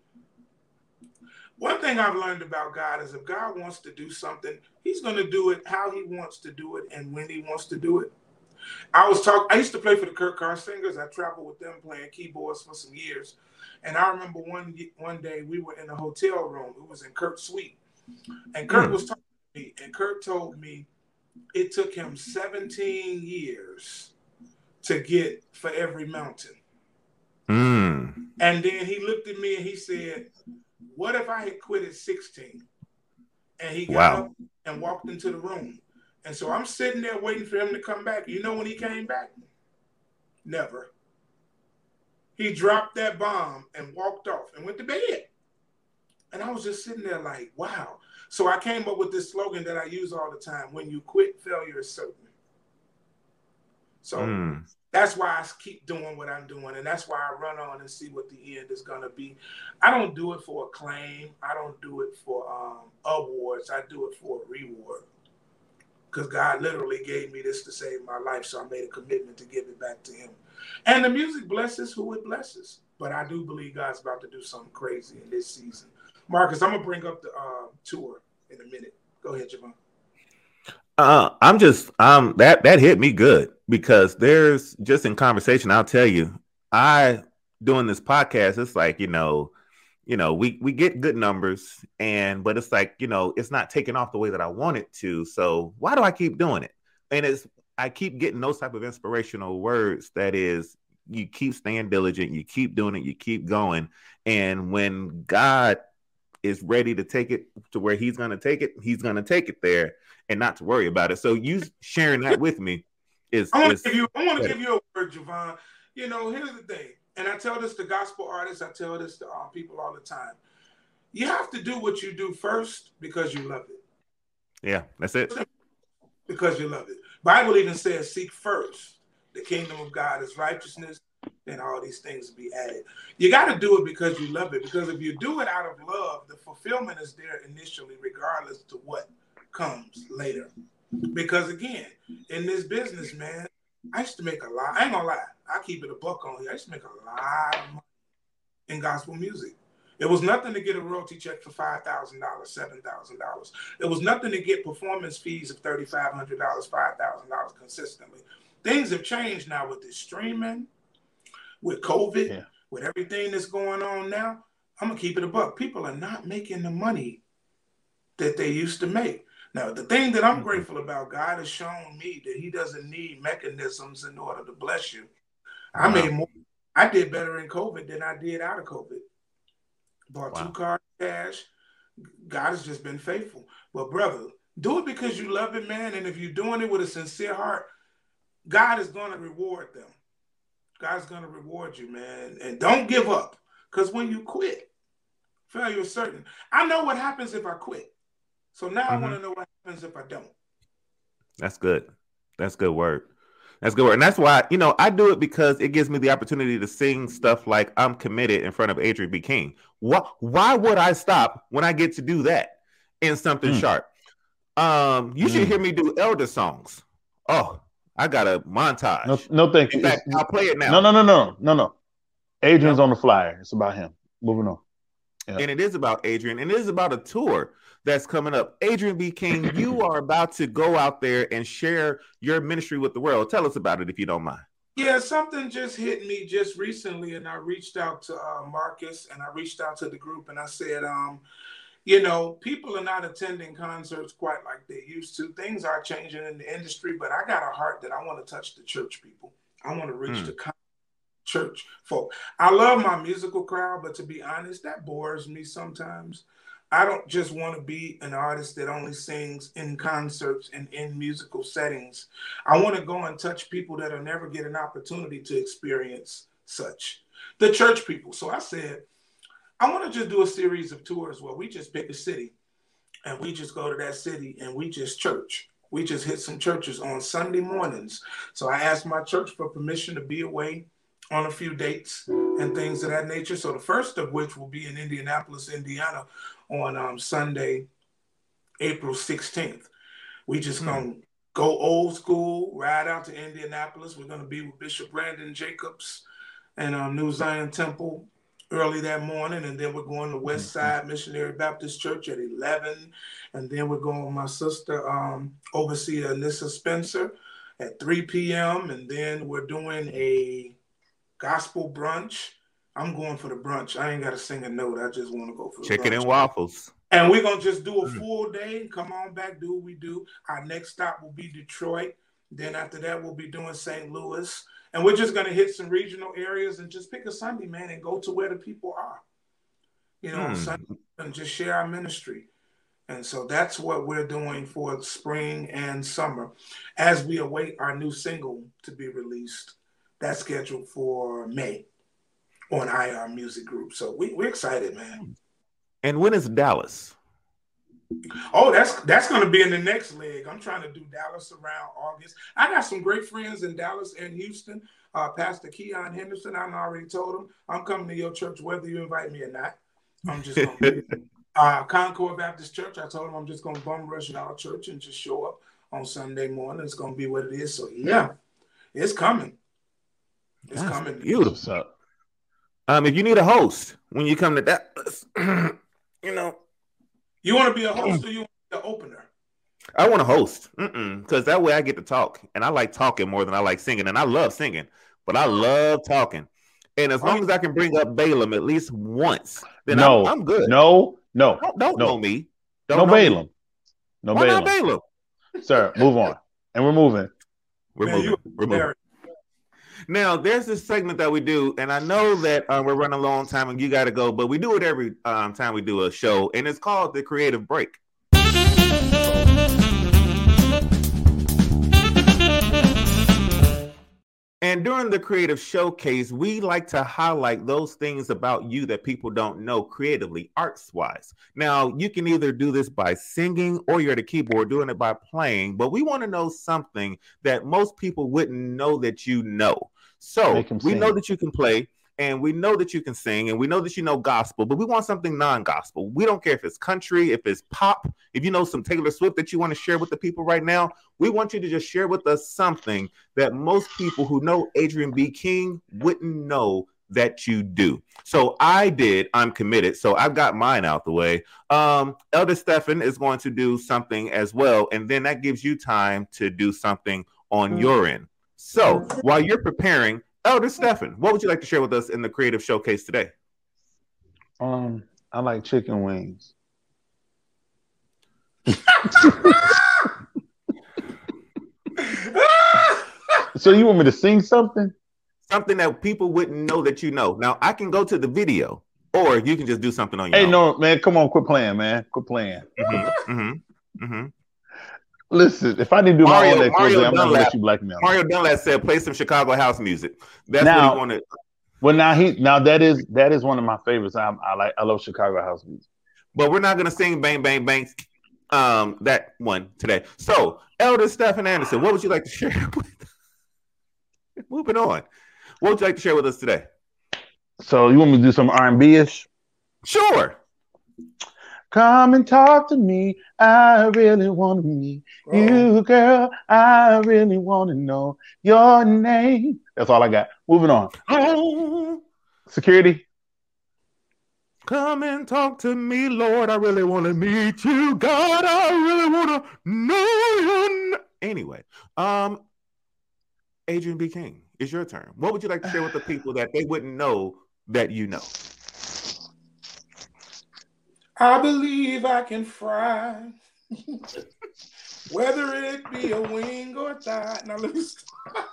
One thing I've learned about God is if God wants to do something, he's going to do it how he wants to do it and when he wants to do it. I used to play for the Kurt Carr Singers. I traveled with them playing keyboards for some years. And I remember one day we were in a hotel room. It was in Kurt's suite. And Kurt was talking to me, and Kurt told me it took him 17 years to get For Every Mountain. And then he looked at me and he said, what if I had quit at 16? And he got up and walked into the room. And so I'm sitting there waiting for him to come back. You know when he came back? Never. He dropped that bomb and walked off and went to bed. And I was just sitting there like, wow. So I came up with this slogan that I use all the time. When you quit, failure is certain. So that's why I keep doing what I'm doing. And that's why I run on and see what the end is going to be. I don't do it for acclaim. I don't do it for awards. I do it for a reward. Because God literally gave me this to save my life. So I made a commitment to give it back to him. And the music blesses who it blesses. But I do believe God's about to do something crazy in this season. Marcus, I'm going to bring up the tour in a minute. Go ahead, Javon. That hit me good because there's just in conversation, I'll tell you, doing this podcast, it's like, we get good numbers but it's like, it's not taking off the way that I want it to. So why do I keep doing it? And I keep getting those type of inspirational words. That is, you keep staying diligent, you keep doing it, you keep going. And when God is ready to take it to where he's going to take it there and not to worry about it. So you sharing that with me is. I want to give you a word, Javon. Here's the thing. And I tell this to gospel artists. I tell this to people all the time. You have to do what you do first because you love it. Yeah, that's it. Because you love it. Bible even says, seek first the kingdom of God, his righteousness, and all these things will be added. You got to do it because you love it. Because if you do it out of love, the fulfillment is there initially, regardless to what comes later. Because again, in this business, man, I used to make a lot. I ain't gonna lie. I keep it a buck on here. I used to make a lot of money in gospel music. It was nothing to get a royalty check for $5,000, $7,000. It was nothing to get performance fees of $3,500, $5,000 consistently. Things have changed now with this streaming, with COVID, with everything that's going on now. I'm going to keep it a buck. People are not making the money that they used to make. Now, the thing that I'm grateful about, God has shown me that he doesn't need mechanisms in order to bless you. I did better in COVID than I did out of COVID. Bought 2 cars cash. God has just been faithful. But brother, do it because you love it, man. And if you're doing it with a sincere heart, God is going to reward them. God's going to reward you, man. And don't give up. Because when you quit, failure is certain. I know what happens if I quit. So now I want to know what happens if I don't. That's good. That's good word. That's good word. And that's why, I do it because it gives me the opportunity to sing stuff like I'm Committed in front of Adrian B. King. Why would I stop when I get to do that in something sharp? You should hear me do elder songs. Oh, I got a montage. No, thank you. In fact, I'll play it now. No. Adrian's on the flyer. It's about him. Moving on. Yeah. And it is about Adrian. And it is about a tour that's coming up. Adrian B. King, you are about to go out there and share your ministry with the world. Tell us about it if you don't mind. Yeah, something just hit me just recently, and I reached out to Marcus, and I reached out to the group, and I said, people are not attending concerts quite like they used to. Things are changing in the industry, but I got a heart that I want to touch the church people. I want to reach the church folk. I love my musical crowd, but to be honest, that bores me sometimes. I don't just want to be an artist that only sings in concerts and in musical settings. I want to go and touch people that'll never get an opportunity to experience such. The church people. So I said, I want to just do a series of tours where we just pick a city and we just go to that city and we just church. We just hit some churches on Sunday mornings. So I asked my church for permission to be away on a few dates and things of that nature. So the first of which will be in Indianapolis, Indiana on Sunday, April 16th. We just going to go old school, ride out to Indianapolis. We're going to be with Bishop Brandon Jacobs and New Zion Temple early that morning. And then we're going to West Side Missionary Baptist Church at 11. And then we're going with my sister, Overseer Anissa Spencer at 3 p.m. And then we're doing a gospel brunch. I'm going for the brunch. I ain't got to sing a note. I just want to go for the chicken brunch. And waffles. And we're going to just do a full day. Come on back, do what we do. Our next stop will be Detroit. Then after that, we'll be doing St. Louis. And we're just going to hit some regional areas and just pick a Sunday, man, and go to where the people are. Sunday, and just share our ministry. And so that's what we're doing for spring and summer as we await our new single to be released. That's scheduled for May. on IR Music Group. So we're excited, man. And when is Dallas? Oh, that's going to be in the next leg. I'm trying to do Dallas around August. I got some great friends in Dallas and Houston. Pastor Keon Henderson, I already told him, I'm coming to your church whether you invite me or not. I'm just going to Concord Baptist Church, I told him I'm just going to bum rush our church and just show up on Sunday morning. It's going to be what it is. So, yeah, it's coming. It's coming. Beautiful. If you need a host when you come to Dallas, You want to be a host or you want to be the opener? I want to host, because that way I get to talk, and I like talking more than I like singing, and I love singing, but I love talking. And as long as I can bring up Balaam at least once, then I'm good. No. Don't know me. No Balaam. No Why Balaam. not Balaam? Sir, move on. And we're moving. We're moving. Now, there's this segment that we do, and I know that we're running a long time and you got to go, but we do it every time we do a show, and it's called The Creative Break. And during the creative showcase, we like to highlight those things about you that people don't know creatively, arts-wise. Now, you can either do this by singing or you're at a keyboard doing it by playing, but we want to know something that most people wouldn't know that you know. So we know that you can play, and we know that you can sing, and we know that you know gospel, but we want something non-gospel. We don't care if it's country, if it's pop, if you know some Taylor Swift that you want to share with the people right now. We want you to just share with us something that most people who know Adrian B. King wouldn't know that you do. So I'm committed. So I've got mine out the way. Elder Stephan is going to do something as well, and then that gives you time to do something on your end. So while you're preparing, Elder Stephan, what would you like to share with us in the creative showcase today? I like chicken wings. So you want me to sing something? Something that people wouldn't know that you know. Now, I can go to the video, or you can just do something on your own. Hey, no, man, come on, quit playing, man. Quit playing. Listen, if I didn't do my own exposé, I'm not going to let you blackmail me. Mario Dunlap said, play some Chicago house music. That's what he wanted. Well, now that is one of my favorites. I love Chicago house music. But we're not going to sing Bang Bang Bang that one today. So, Elder Stephan Anderson, what would you like to share with us? Moving on. What would you like to share with us today? So, you want me to do some R&B-ish? Sure. Come and talk to me. I really want to meet you, girl. I really want to know your name. That's all I got. Moving on. Oh. Security. Come and talk to me, Lord. I really want to meet you, God. I really want to know you. Anyway, Adrian B. King, it's your turn. What would you like to share with the people that they wouldn't know that you know? I believe I can fry, whether it be a wing or a thigh. Now let me stop.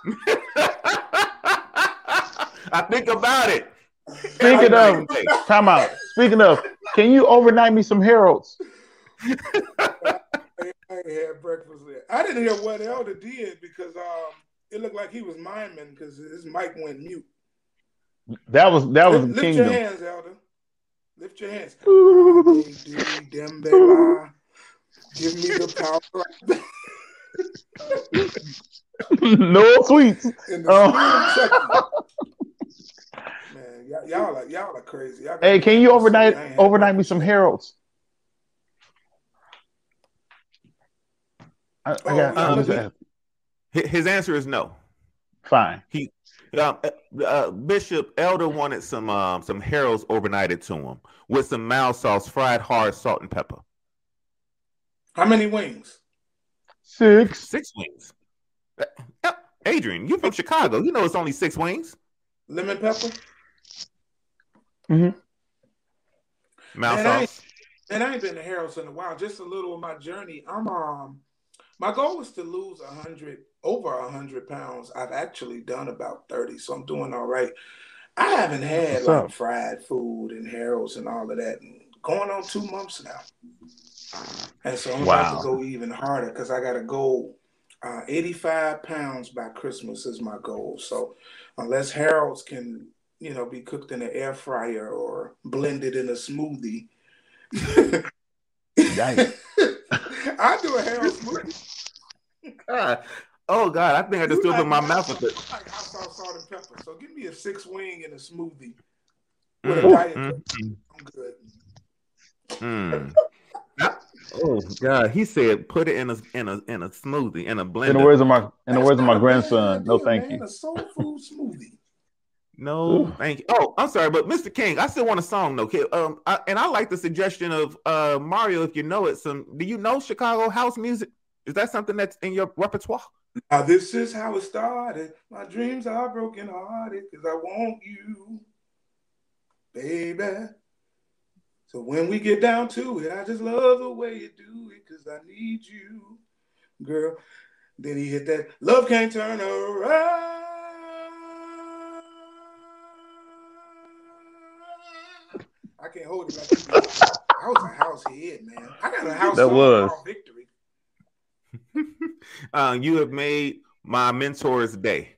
I think about it. Speaking of, time out. Speaking of, can you overnight me some Harold's? I ain't had breakfast yet. I didn't hear what Elder did because it looked like he was miming because his mic went mute. That was Lift Kingdom. Your hands, Elder. Lift your hands. Give me the power. No sweets. Man, y'all are crazy. Hey, can you overnight me some Harold's? His answer is no. Fine. Bishop Elder wanted some Harold's overnighted to him with some mild sauce, fried hard, salt and pepper. How many wings? 6. 6 wings. Adrian, you're from Chicago. You know it's only 6 wings. Lemon pepper. Mm-hmm. Mild sauce. I ain't been to Harold's in a while. Just a little of my journey. My goal is to lose over 100 pounds. I've actually done about 30, so I'm doing all right. I haven't had like fried food and Harold's and all of that going on 2 months now. And so I'm about to go even harder because I got to go 85 pounds by Christmas is my goal. So unless Harold's can be cooked in an air fryer or blended in a smoothie. Yikes. I do a hell smoothie. Oh God, I think I just threw up in my mouth with it. I like hot sauce, salt, and pepper. So give me a 6-wing and a smoothie with a diet Coke. I'm good. Oh God, he said put it in a smoothie, in a blender. In the words of my grandson, no thank you. A soul food smoothie. No, thank you. Oh, I'm sorry, but Mr. King, I still want a song though. And I like the suggestion of Mario. If you know it, do you know Chicago house music? Is that something that's in your repertoire? Now this is how it started. My dreams are broken hearted because I want you, baby. So when we get down to it, I just love the way you do it because I need you, girl. Then he hit that love can't turn around. I can't hold it like that. I was a house head, man. I got a house that was victory. You have made my mentor's day.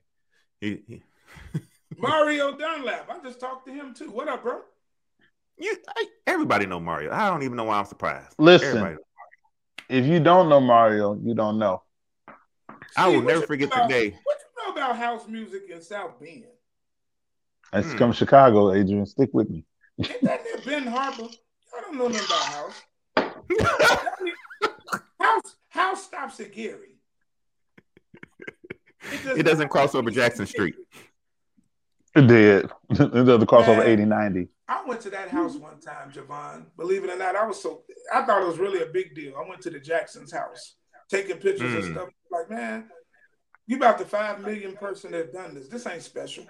Mario Dunlap. I just talked to him too. What up, bro? Everybody know Mario. I don't even know why I'm surprised. Listen, if you don't know Mario, you don't know. I will never forget the day. What you know about house music in South Bend? That's from Chicago, Adrian. Stick with me. Ain't that near Ben Harbor? Y'all don't know nothing about house. House stops at Gary. It doesn't cross over Jackson Street. It did. It doesn't cross over 80-90. I went to that house one time, Javon. Believe it or not, I thought it was really a big deal. I went to the Jackson's house, taking pictures and stuff. Like, man, you about the 5 million person that done this. This ain't special.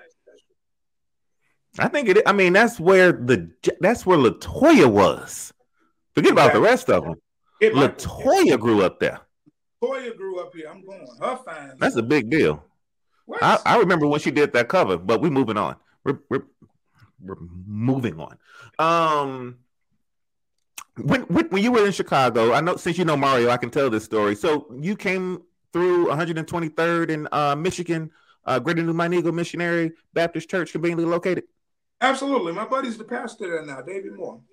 I think it. I mean, that's where LaToya was. Forget about the rest of them. LaToya grew up there. LaToya grew up here. I'm going. Her fine. That's a big deal. I remember when she did that cover, but we're moving on. We're moving on. When you were in Chicago, I know since you know Mario, I can tell this story. So you came through 123rd in Michigan, Greater New Montego Missionary Baptist Church, conveniently located. Absolutely, my buddy's the pastor there now, David Moore.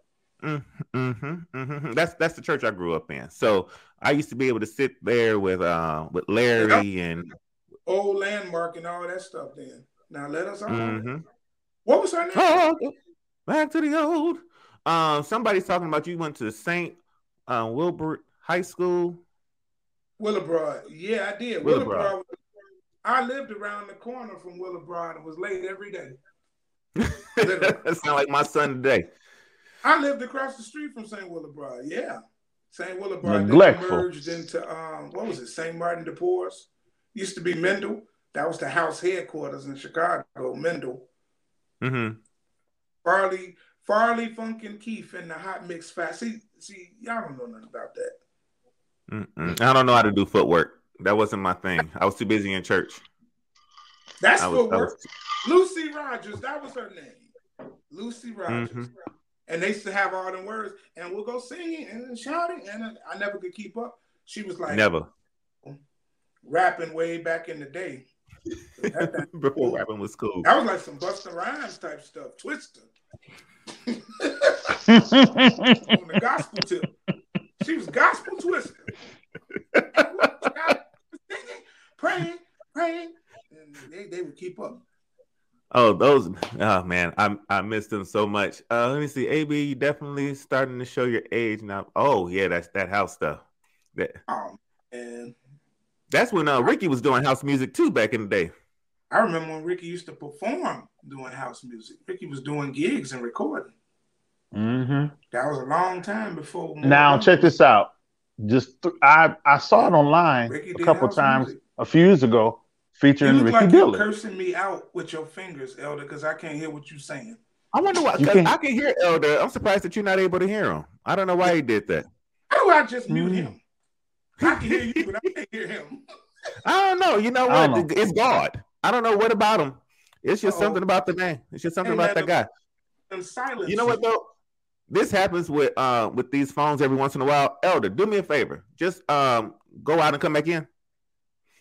That's the church I grew up in. So I used to be able to sit there with Larry and old Landmark and all that stuff. Then now let us on. What was her name? Oh, back to the old. Somebody's talking about you went to St. Wilbert High School. Willowbroad. Yeah, I did. Willowbroad. I lived around the corner from Willowbroad and was late every day. That sounds like my son today. I lived across the street from St. Willowbroad. Yeah. St. Willowbroad merged into, what was it, St. Martin de Porres? Used to be Mendel. That was the house headquarters in Chicago, Mendel. Farley, Funkin' Keith, and the Hot Mix Fast. See, y'all don't know nothing about that. I don't know how to do footwork. That wasn't my thing. I was too busy in church. That's footwork. Lucy Rogers, that was her name. Lucy Rogers. And they used to have all them words, and we'll go singing and shouting, and I never could keep up. She was like, never rapping way back in the day. Before rapping was cool. That was like some Busta Rhymes type stuff. Twister. On the gospel tip. She was gospel twister. Singing, praying, and they would keep up. Oh man, I missed them so much. Let me see. AB, you definitely starting to show your age now. Oh yeah, that's that house stuff. And that's when Ricky was doing house music too back in the day. I remember when Ricky used to perform doing house music. Ricky was doing gigs and recording. That was a long time before. Now check this out. I saw it online a couple times a few years ago, featuring Ricky like Dillon. You're cursing me out with your fingers, Elder, because I can't hear what you're saying. I wonder why. Because I can hear Elder. I'm surprised that you're not able to hear him. I don't know why he did that. How do I just mute him? I can hear you, but I can't hear him. I don't know. You know what? It's God. I don't know what about him. It's just something about the name. It's just something about that guy. And silence. You know what though? This happens with these phones every once in a while. Elder, do me a favor. Just go out and come back in.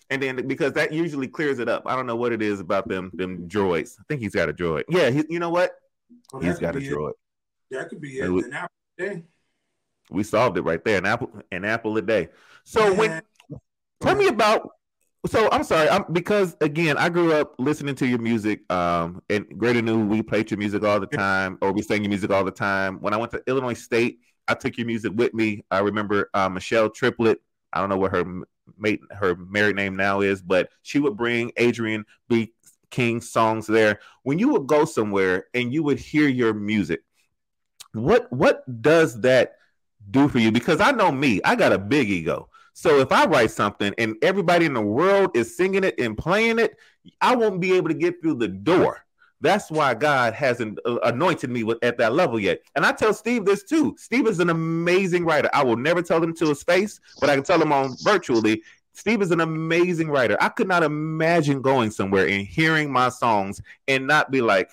And then because that usually clears it up. I don't know what it is about them droids. I think he's got a droid. Yeah, you know what? Well, he's got a droid. That could be it. An apple a day. We solved it right there. An apple a day. So tell me about. So I'm sorry, because again, I grew up listening to your music. And Greater New, we played your music all the time, or we sang your music all the time. When I went to Illinois State, I took your music with me. I remember Michelle Triplett. I don't know what her married name now is, but she would bring Adrian B. King songs there. When you would go somewhere and you would hear your music, what does that do for you? Because I know me, I got a big ego. So if I write something and everybody in the world is singing it and playing it, I won't be able to get through the door. That's why God hasn't anointed me at that level yet. And I tell Steve this too. Steve is an amazing writer. I will never tell him to his face, but I can tell him on virtually. Steve is an amazing writer. I could not imagine going somewhere and hearing my songs and not be like,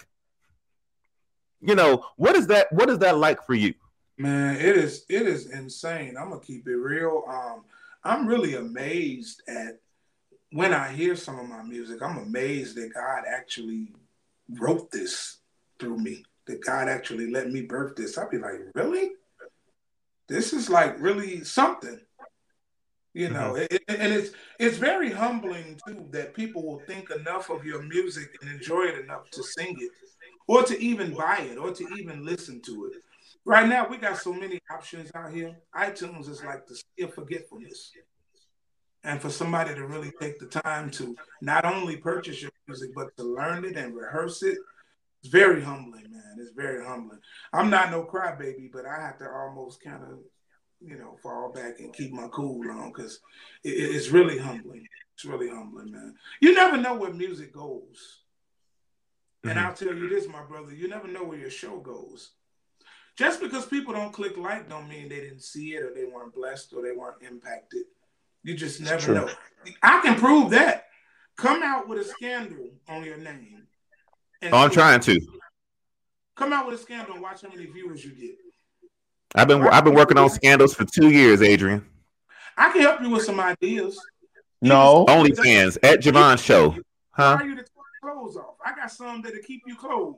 what is that? What is that like for you? Man, it is insane. I'm gonna keep it real. I'm really amazed at when I hear some of my music. I'm amazed that God actually wrote this through me. That God actually let me birth this. I'd be like, really? This is like really something. And it's very humbling too that people will think enough of your music and enjoy it enough to sing it, or to even buy it, or to even listen to it. Right now, we got so many options out here. iTunes is like the sea of forgetfulness. And for somebody to really take the time to not only purchase your music, but to learn it and rehearse it, it's very humbling, man. It's very humbling. I'm not no crybaby, but I have to almost kind of, fall back and keep my cool on, because it's really humbling. It's really humbling, man. You never know where music goes. And I'll tell you this, my brother, you never know where your show goes. Just because people don't click like don't mean they didn't see it, or they weren't blessed, or they weren't impacted. You just never know. I can prove that. Come out with a scandal on your name. I'm trying to. Come out with a scandal and watch how many viewers you get. I've been working on scandals for 2 years, Adrian. I can help you with some ideas. No. OnlyFans at Javon's show. Huh? Why are you to take clothes off? I got some that'll keep you clothed.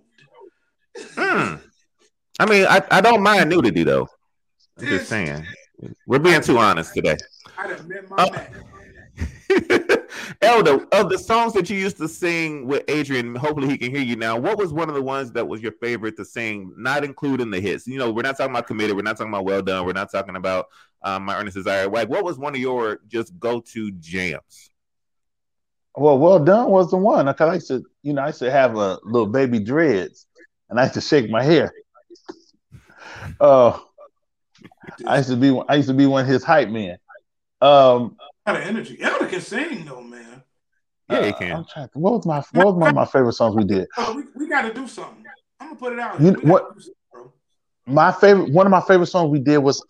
I mean, I don't mind nudity though. I'm just saying. We're being too honest today. I done met my man. Elder, of the songs that you used to sing with Adrian, hopefully he can hear you now, what was one of the ones that was your favorite to sing, not including the hits? We're not talking about Committed, we're not talking about Well Done, we're not talking about My Earnest Desire. Like, what was one of your just go-to jams? Well Done was the one. Because I used to have a little baby dreads, and I used to shake my hair. I used to be one of his hype men. A lot of energy. Elder can sing though, man. Yeah, he can. I'm trying to, what was one of my favorite songs we did? We got to do something. I'm gonna put it out. One of my favorite songs we did was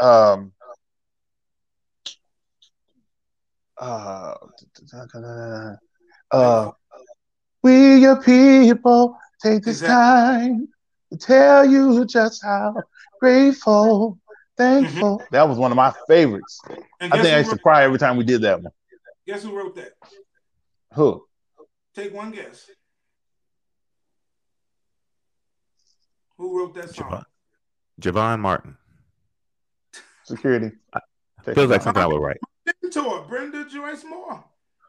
we your people take this time to tell you just how grateful, thankful. That was one of my favorites. I think I used to cry every time we did that one. Guess who wrote that? Who? Take one guess. Who wrote that song? Javon Martin. Security. Feels like something I would write. Brenda Joyce Moore.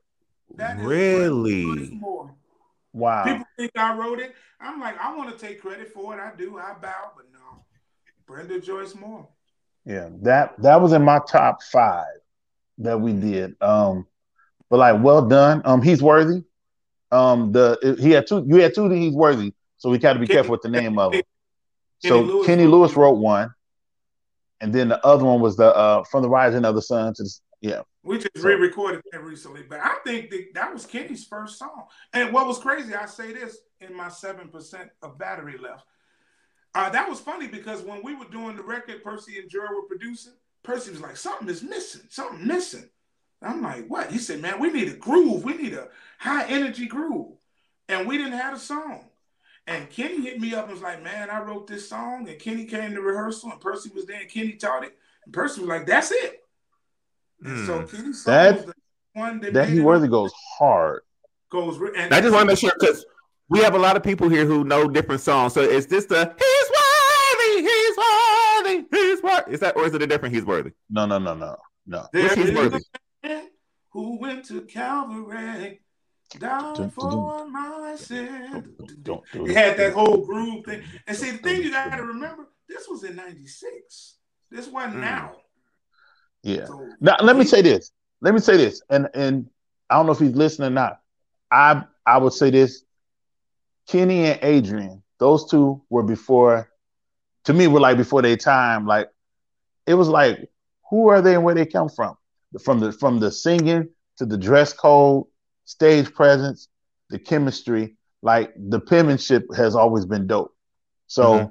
Really? Wow. People think I wrote it. I'm like, I want to take credit for it. I do. I bow, but no. Brenda Joyce Moore. Yeah, that was in my top 5 that we did. But like, Well Done. He's Worthy. You had two that He's Worthy, so we got to be careful with the name of it. So Kenny Lewis wrote one, and then the other one was the From the Rising of the Sun to We just re-recorded that recently, but I think that was Kenny's first song. And what was crazy, I say this in my 7% of battery left. That was funny because when we were doing the record, Percy and Joe were producing, Percy was like, something is missing. Something missing. I'm like, what? He said, man, we need a groove. We need a high energy groove. And we didn't have a song. And Kenny hit me up and was like, man, I wrote this song. And Kenny came to rehearsal and Percy was there and Kenny taught it. And Percy was like, that's it. And so Kenny's song one that He's Worthy goes hard. And I just want to make sure, because we have a lot of people here who know different songs. So is this the He's Worthy, He's Worthy, He's Worthy? Is that, or is it a different He's Worthy? No. There is a man who went to Calvary, down for my sin. It had that whole groove thing. And see, the thing you got to remember, this was in 96. This wasn't now. Yeah. So, now, let me say this. And I don't know if he's listening or not. I would say this. Kenny and Adrian, those two were before their time. Like, it was like, who are they and where they come from? From the singing to the dress code, stage presence, the chemistry, like the penmanship has always been dope. So,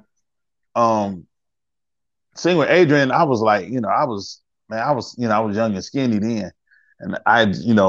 singing with Adrian, I was like, I was young and skinny then, and I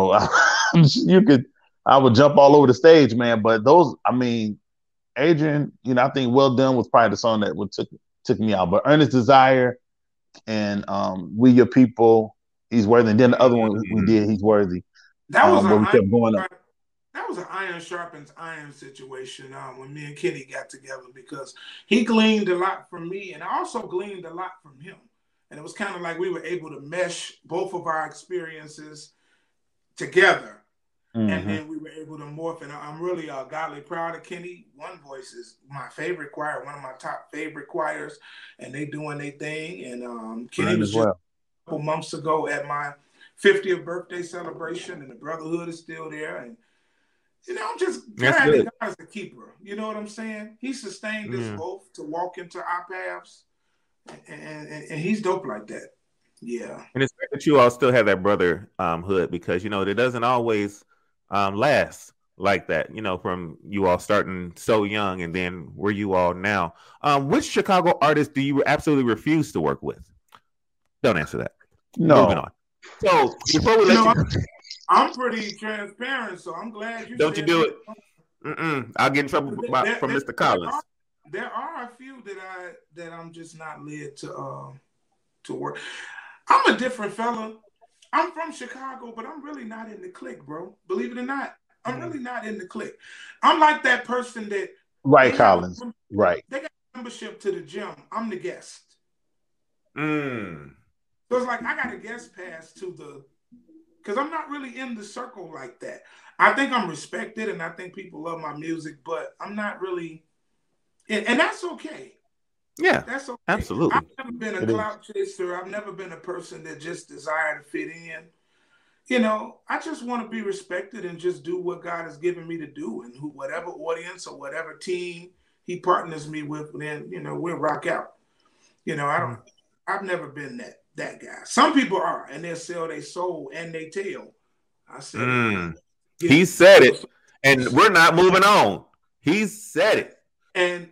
would jump all over the stage, man. But Adrian, I think Well Done was probably the song that took me out. But Earnest Desire and We Your People, He's Worthy. And then the other one we did, He's Worthy. That was we kept going up. That was an iron sharpens iron situation when me and Kenny got together, because he gleaned a lot from me and I also gleaned a lot from him. And it was kind of like we were able to mesh both of our experiences together. And then we were able to morph. And I'm really godly proud of Kenny. One Voice is my favorite choir, one of my top favorite choirs, and they doing their thing. And Kenny was just a couple months ago at my 50th birthday celebration, and the brotherhood is still there. And I'm just glad that God's a keeper. You know what I'm saying? He sustained us both to walk into our paths, and he's dope like that. Yeah. And it's great that you all still have that brotherhood, because it doesn't always last like that, from you all starting so young and then where you all now. Which Chicago artist do you absolutely refuse to work with? Don't answer that. No. Moving on. So before we let you, I'm pretty transparent, so I'm glad you. Don't you do it? I'll get in trouble from Mr. Collins. There are a few that I'm just not led to work. I'm a different fella. I'm from Chicago, but I'm really not in the clique, bro. Believe it or not, I'm really not in the clique. I'm like that person that Collins. Right. They got membership to the gym. I'm the guest. So it's like I got a guest pass because I'm not really in the circle like that. I think I'm respected and I think people love my music, but I'm not really, and that's okay. Yeah, that's okay. Absolutely. I've never been a clout chaser. I've never been a person that just desired to fit in. I just want to be respected and just do what God has given me to do, and whatever audience or whatever team He partners me with, then we'll rock out. I've never been that guy. Some people are, and they'll sell their soul and they tail. I said, he said it, and we're not moving on. He said it, and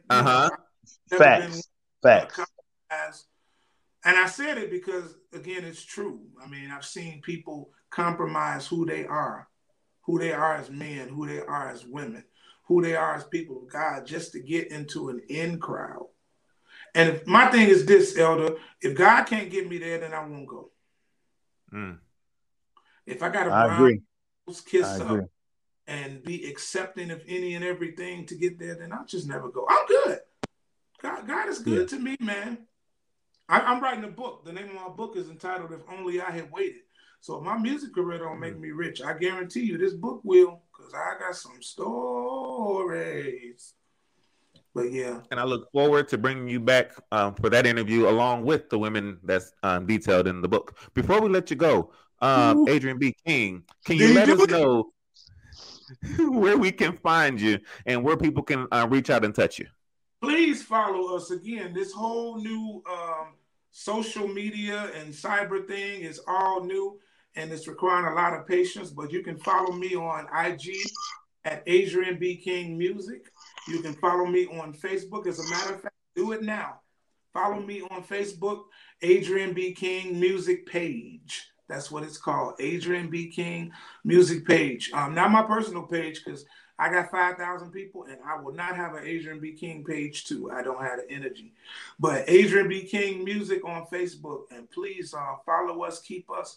Facts. And I said it because, again, it's true. I mean, I've seen people compromise who they are as men, who they are as women, who they are as people of God, just to get into an in crowd. And my thing is this, Elder, if God can't get me there, then I won't go. If I got to kiss up and be accepting of any and everything to get there, then I'll just never go. I'm good. God is good to me, man. I'm writing a book. The name of my book is entitled If Only I Had Waited. So if my music career don't make me rich, I guarantee you this book will, because I got some stories. But yeah. And I look forward to bringing you back for that interview along with the women that's detailed in the book. Before we let you go, Adrian B. King, can you let us know where we can find you and where people can reach out and touch you? Please follow us. Again, this whole new social media and cyber thing is all new, and it's requiring a lot of patience, but you can follow me on IG at Adrian B. King Music. You can follow me on Facebook. As a matter of fact, do it now. Follow me on Facebook, Adrian B. King Music Page. That's what it's called, Adrian B. King Music Page. Not my personal page, because I got 5,000 people, and I will not have an Adrian B. King page too. I don't have the energy. But Adrian B. King Music on Facebook, and please follow us, keep us,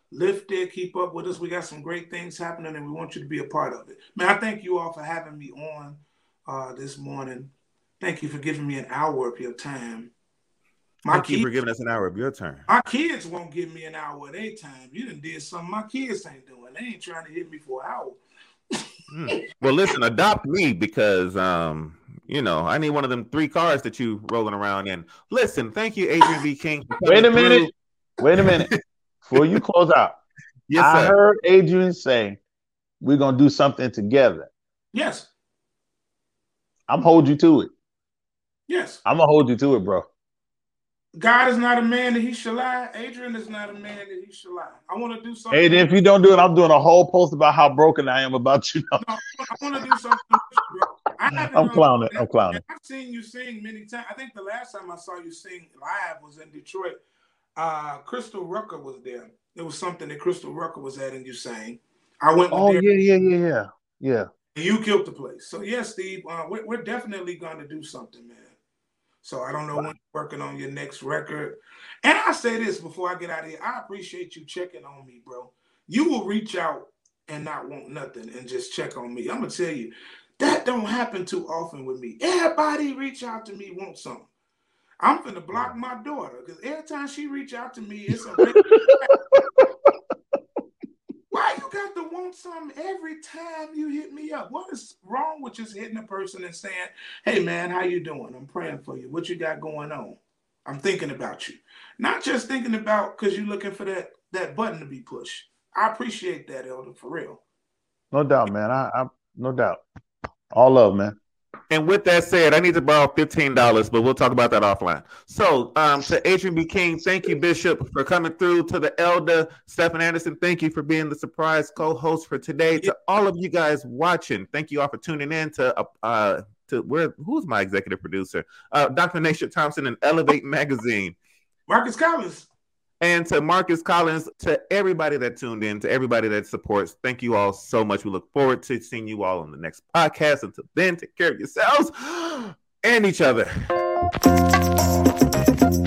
lifted. Keep up with us. We got some great things happening, and we want you to be a part of it. Man, I thank you all for having me on this morning. Thank you for giving me an hour of your time. Thank you for giving us an hour of your time. My kids won't give me an hour of their time. You done did something my kids ain't doing. They ain't trying to hit me for an hour. Well, listen, adopt me because, you know, I need one of them 3 cars that you rolling around in. Listen, thank you, Adrian B. King. Wait a minute. Before you close out, yes, I sir. heard Adrian say we're going to do something together. Yes. I'm hold you to it. Yes. I'm going to hold you to it, bro. God is not a man that he shall lie. Adrian is not a man that he shall lie. I want to do something. Adrian, if you don't do it, I'm doing a whole post about how broken I am about you. No, I want to do something with you, bro. I'm clowning. I've seen you sing many times. I think the last time I saw you sing live was in Detroit. Crystal Rucker was there. It was something that Crystal Rucker was at and you sang. I went with yeah. You killed the place. So yes, Steve, we're definitely going to do something, man. So I don't know when you're working on your next record. And I say this before I get out of here. I appreciate you checking on me, bro. You will reach out and not want nothing and just check on me. I'm going to tell you, that don't happen too often with me. Everybody reach out to me, want something. I'm finna block my daughter because every time she reach out to me, it's a Why you got to want something every time you hit me up? What is wrong with just hitting a person and saying, hey, man, how you doing? I'm praying for you. What you got going on? I'm thinking about you. Not just thinking about because you're looking for that button to be pushed. I appreciate that, Elder, for real. No doubt, man. I no doubt. All love, man. And with that said, I need to borrow $15, but we'll talk about that offline. So to Adrian B. King, thank you, Bishop, for coming through. To the Elder, Stephen Anderson, thank you for being the surprise co-host for today. To all of you guys watching, thank you all for tuning in who's my executive producer? Dr. Nasha Thompson and Elevate Magazine. Marcus Collins. And to Marcus Collins, to everybody that tuned in, to everybody that supports, thank you all so much. We look forward to seeing you all on the next podcast. Until then, take care of yourselves and each other.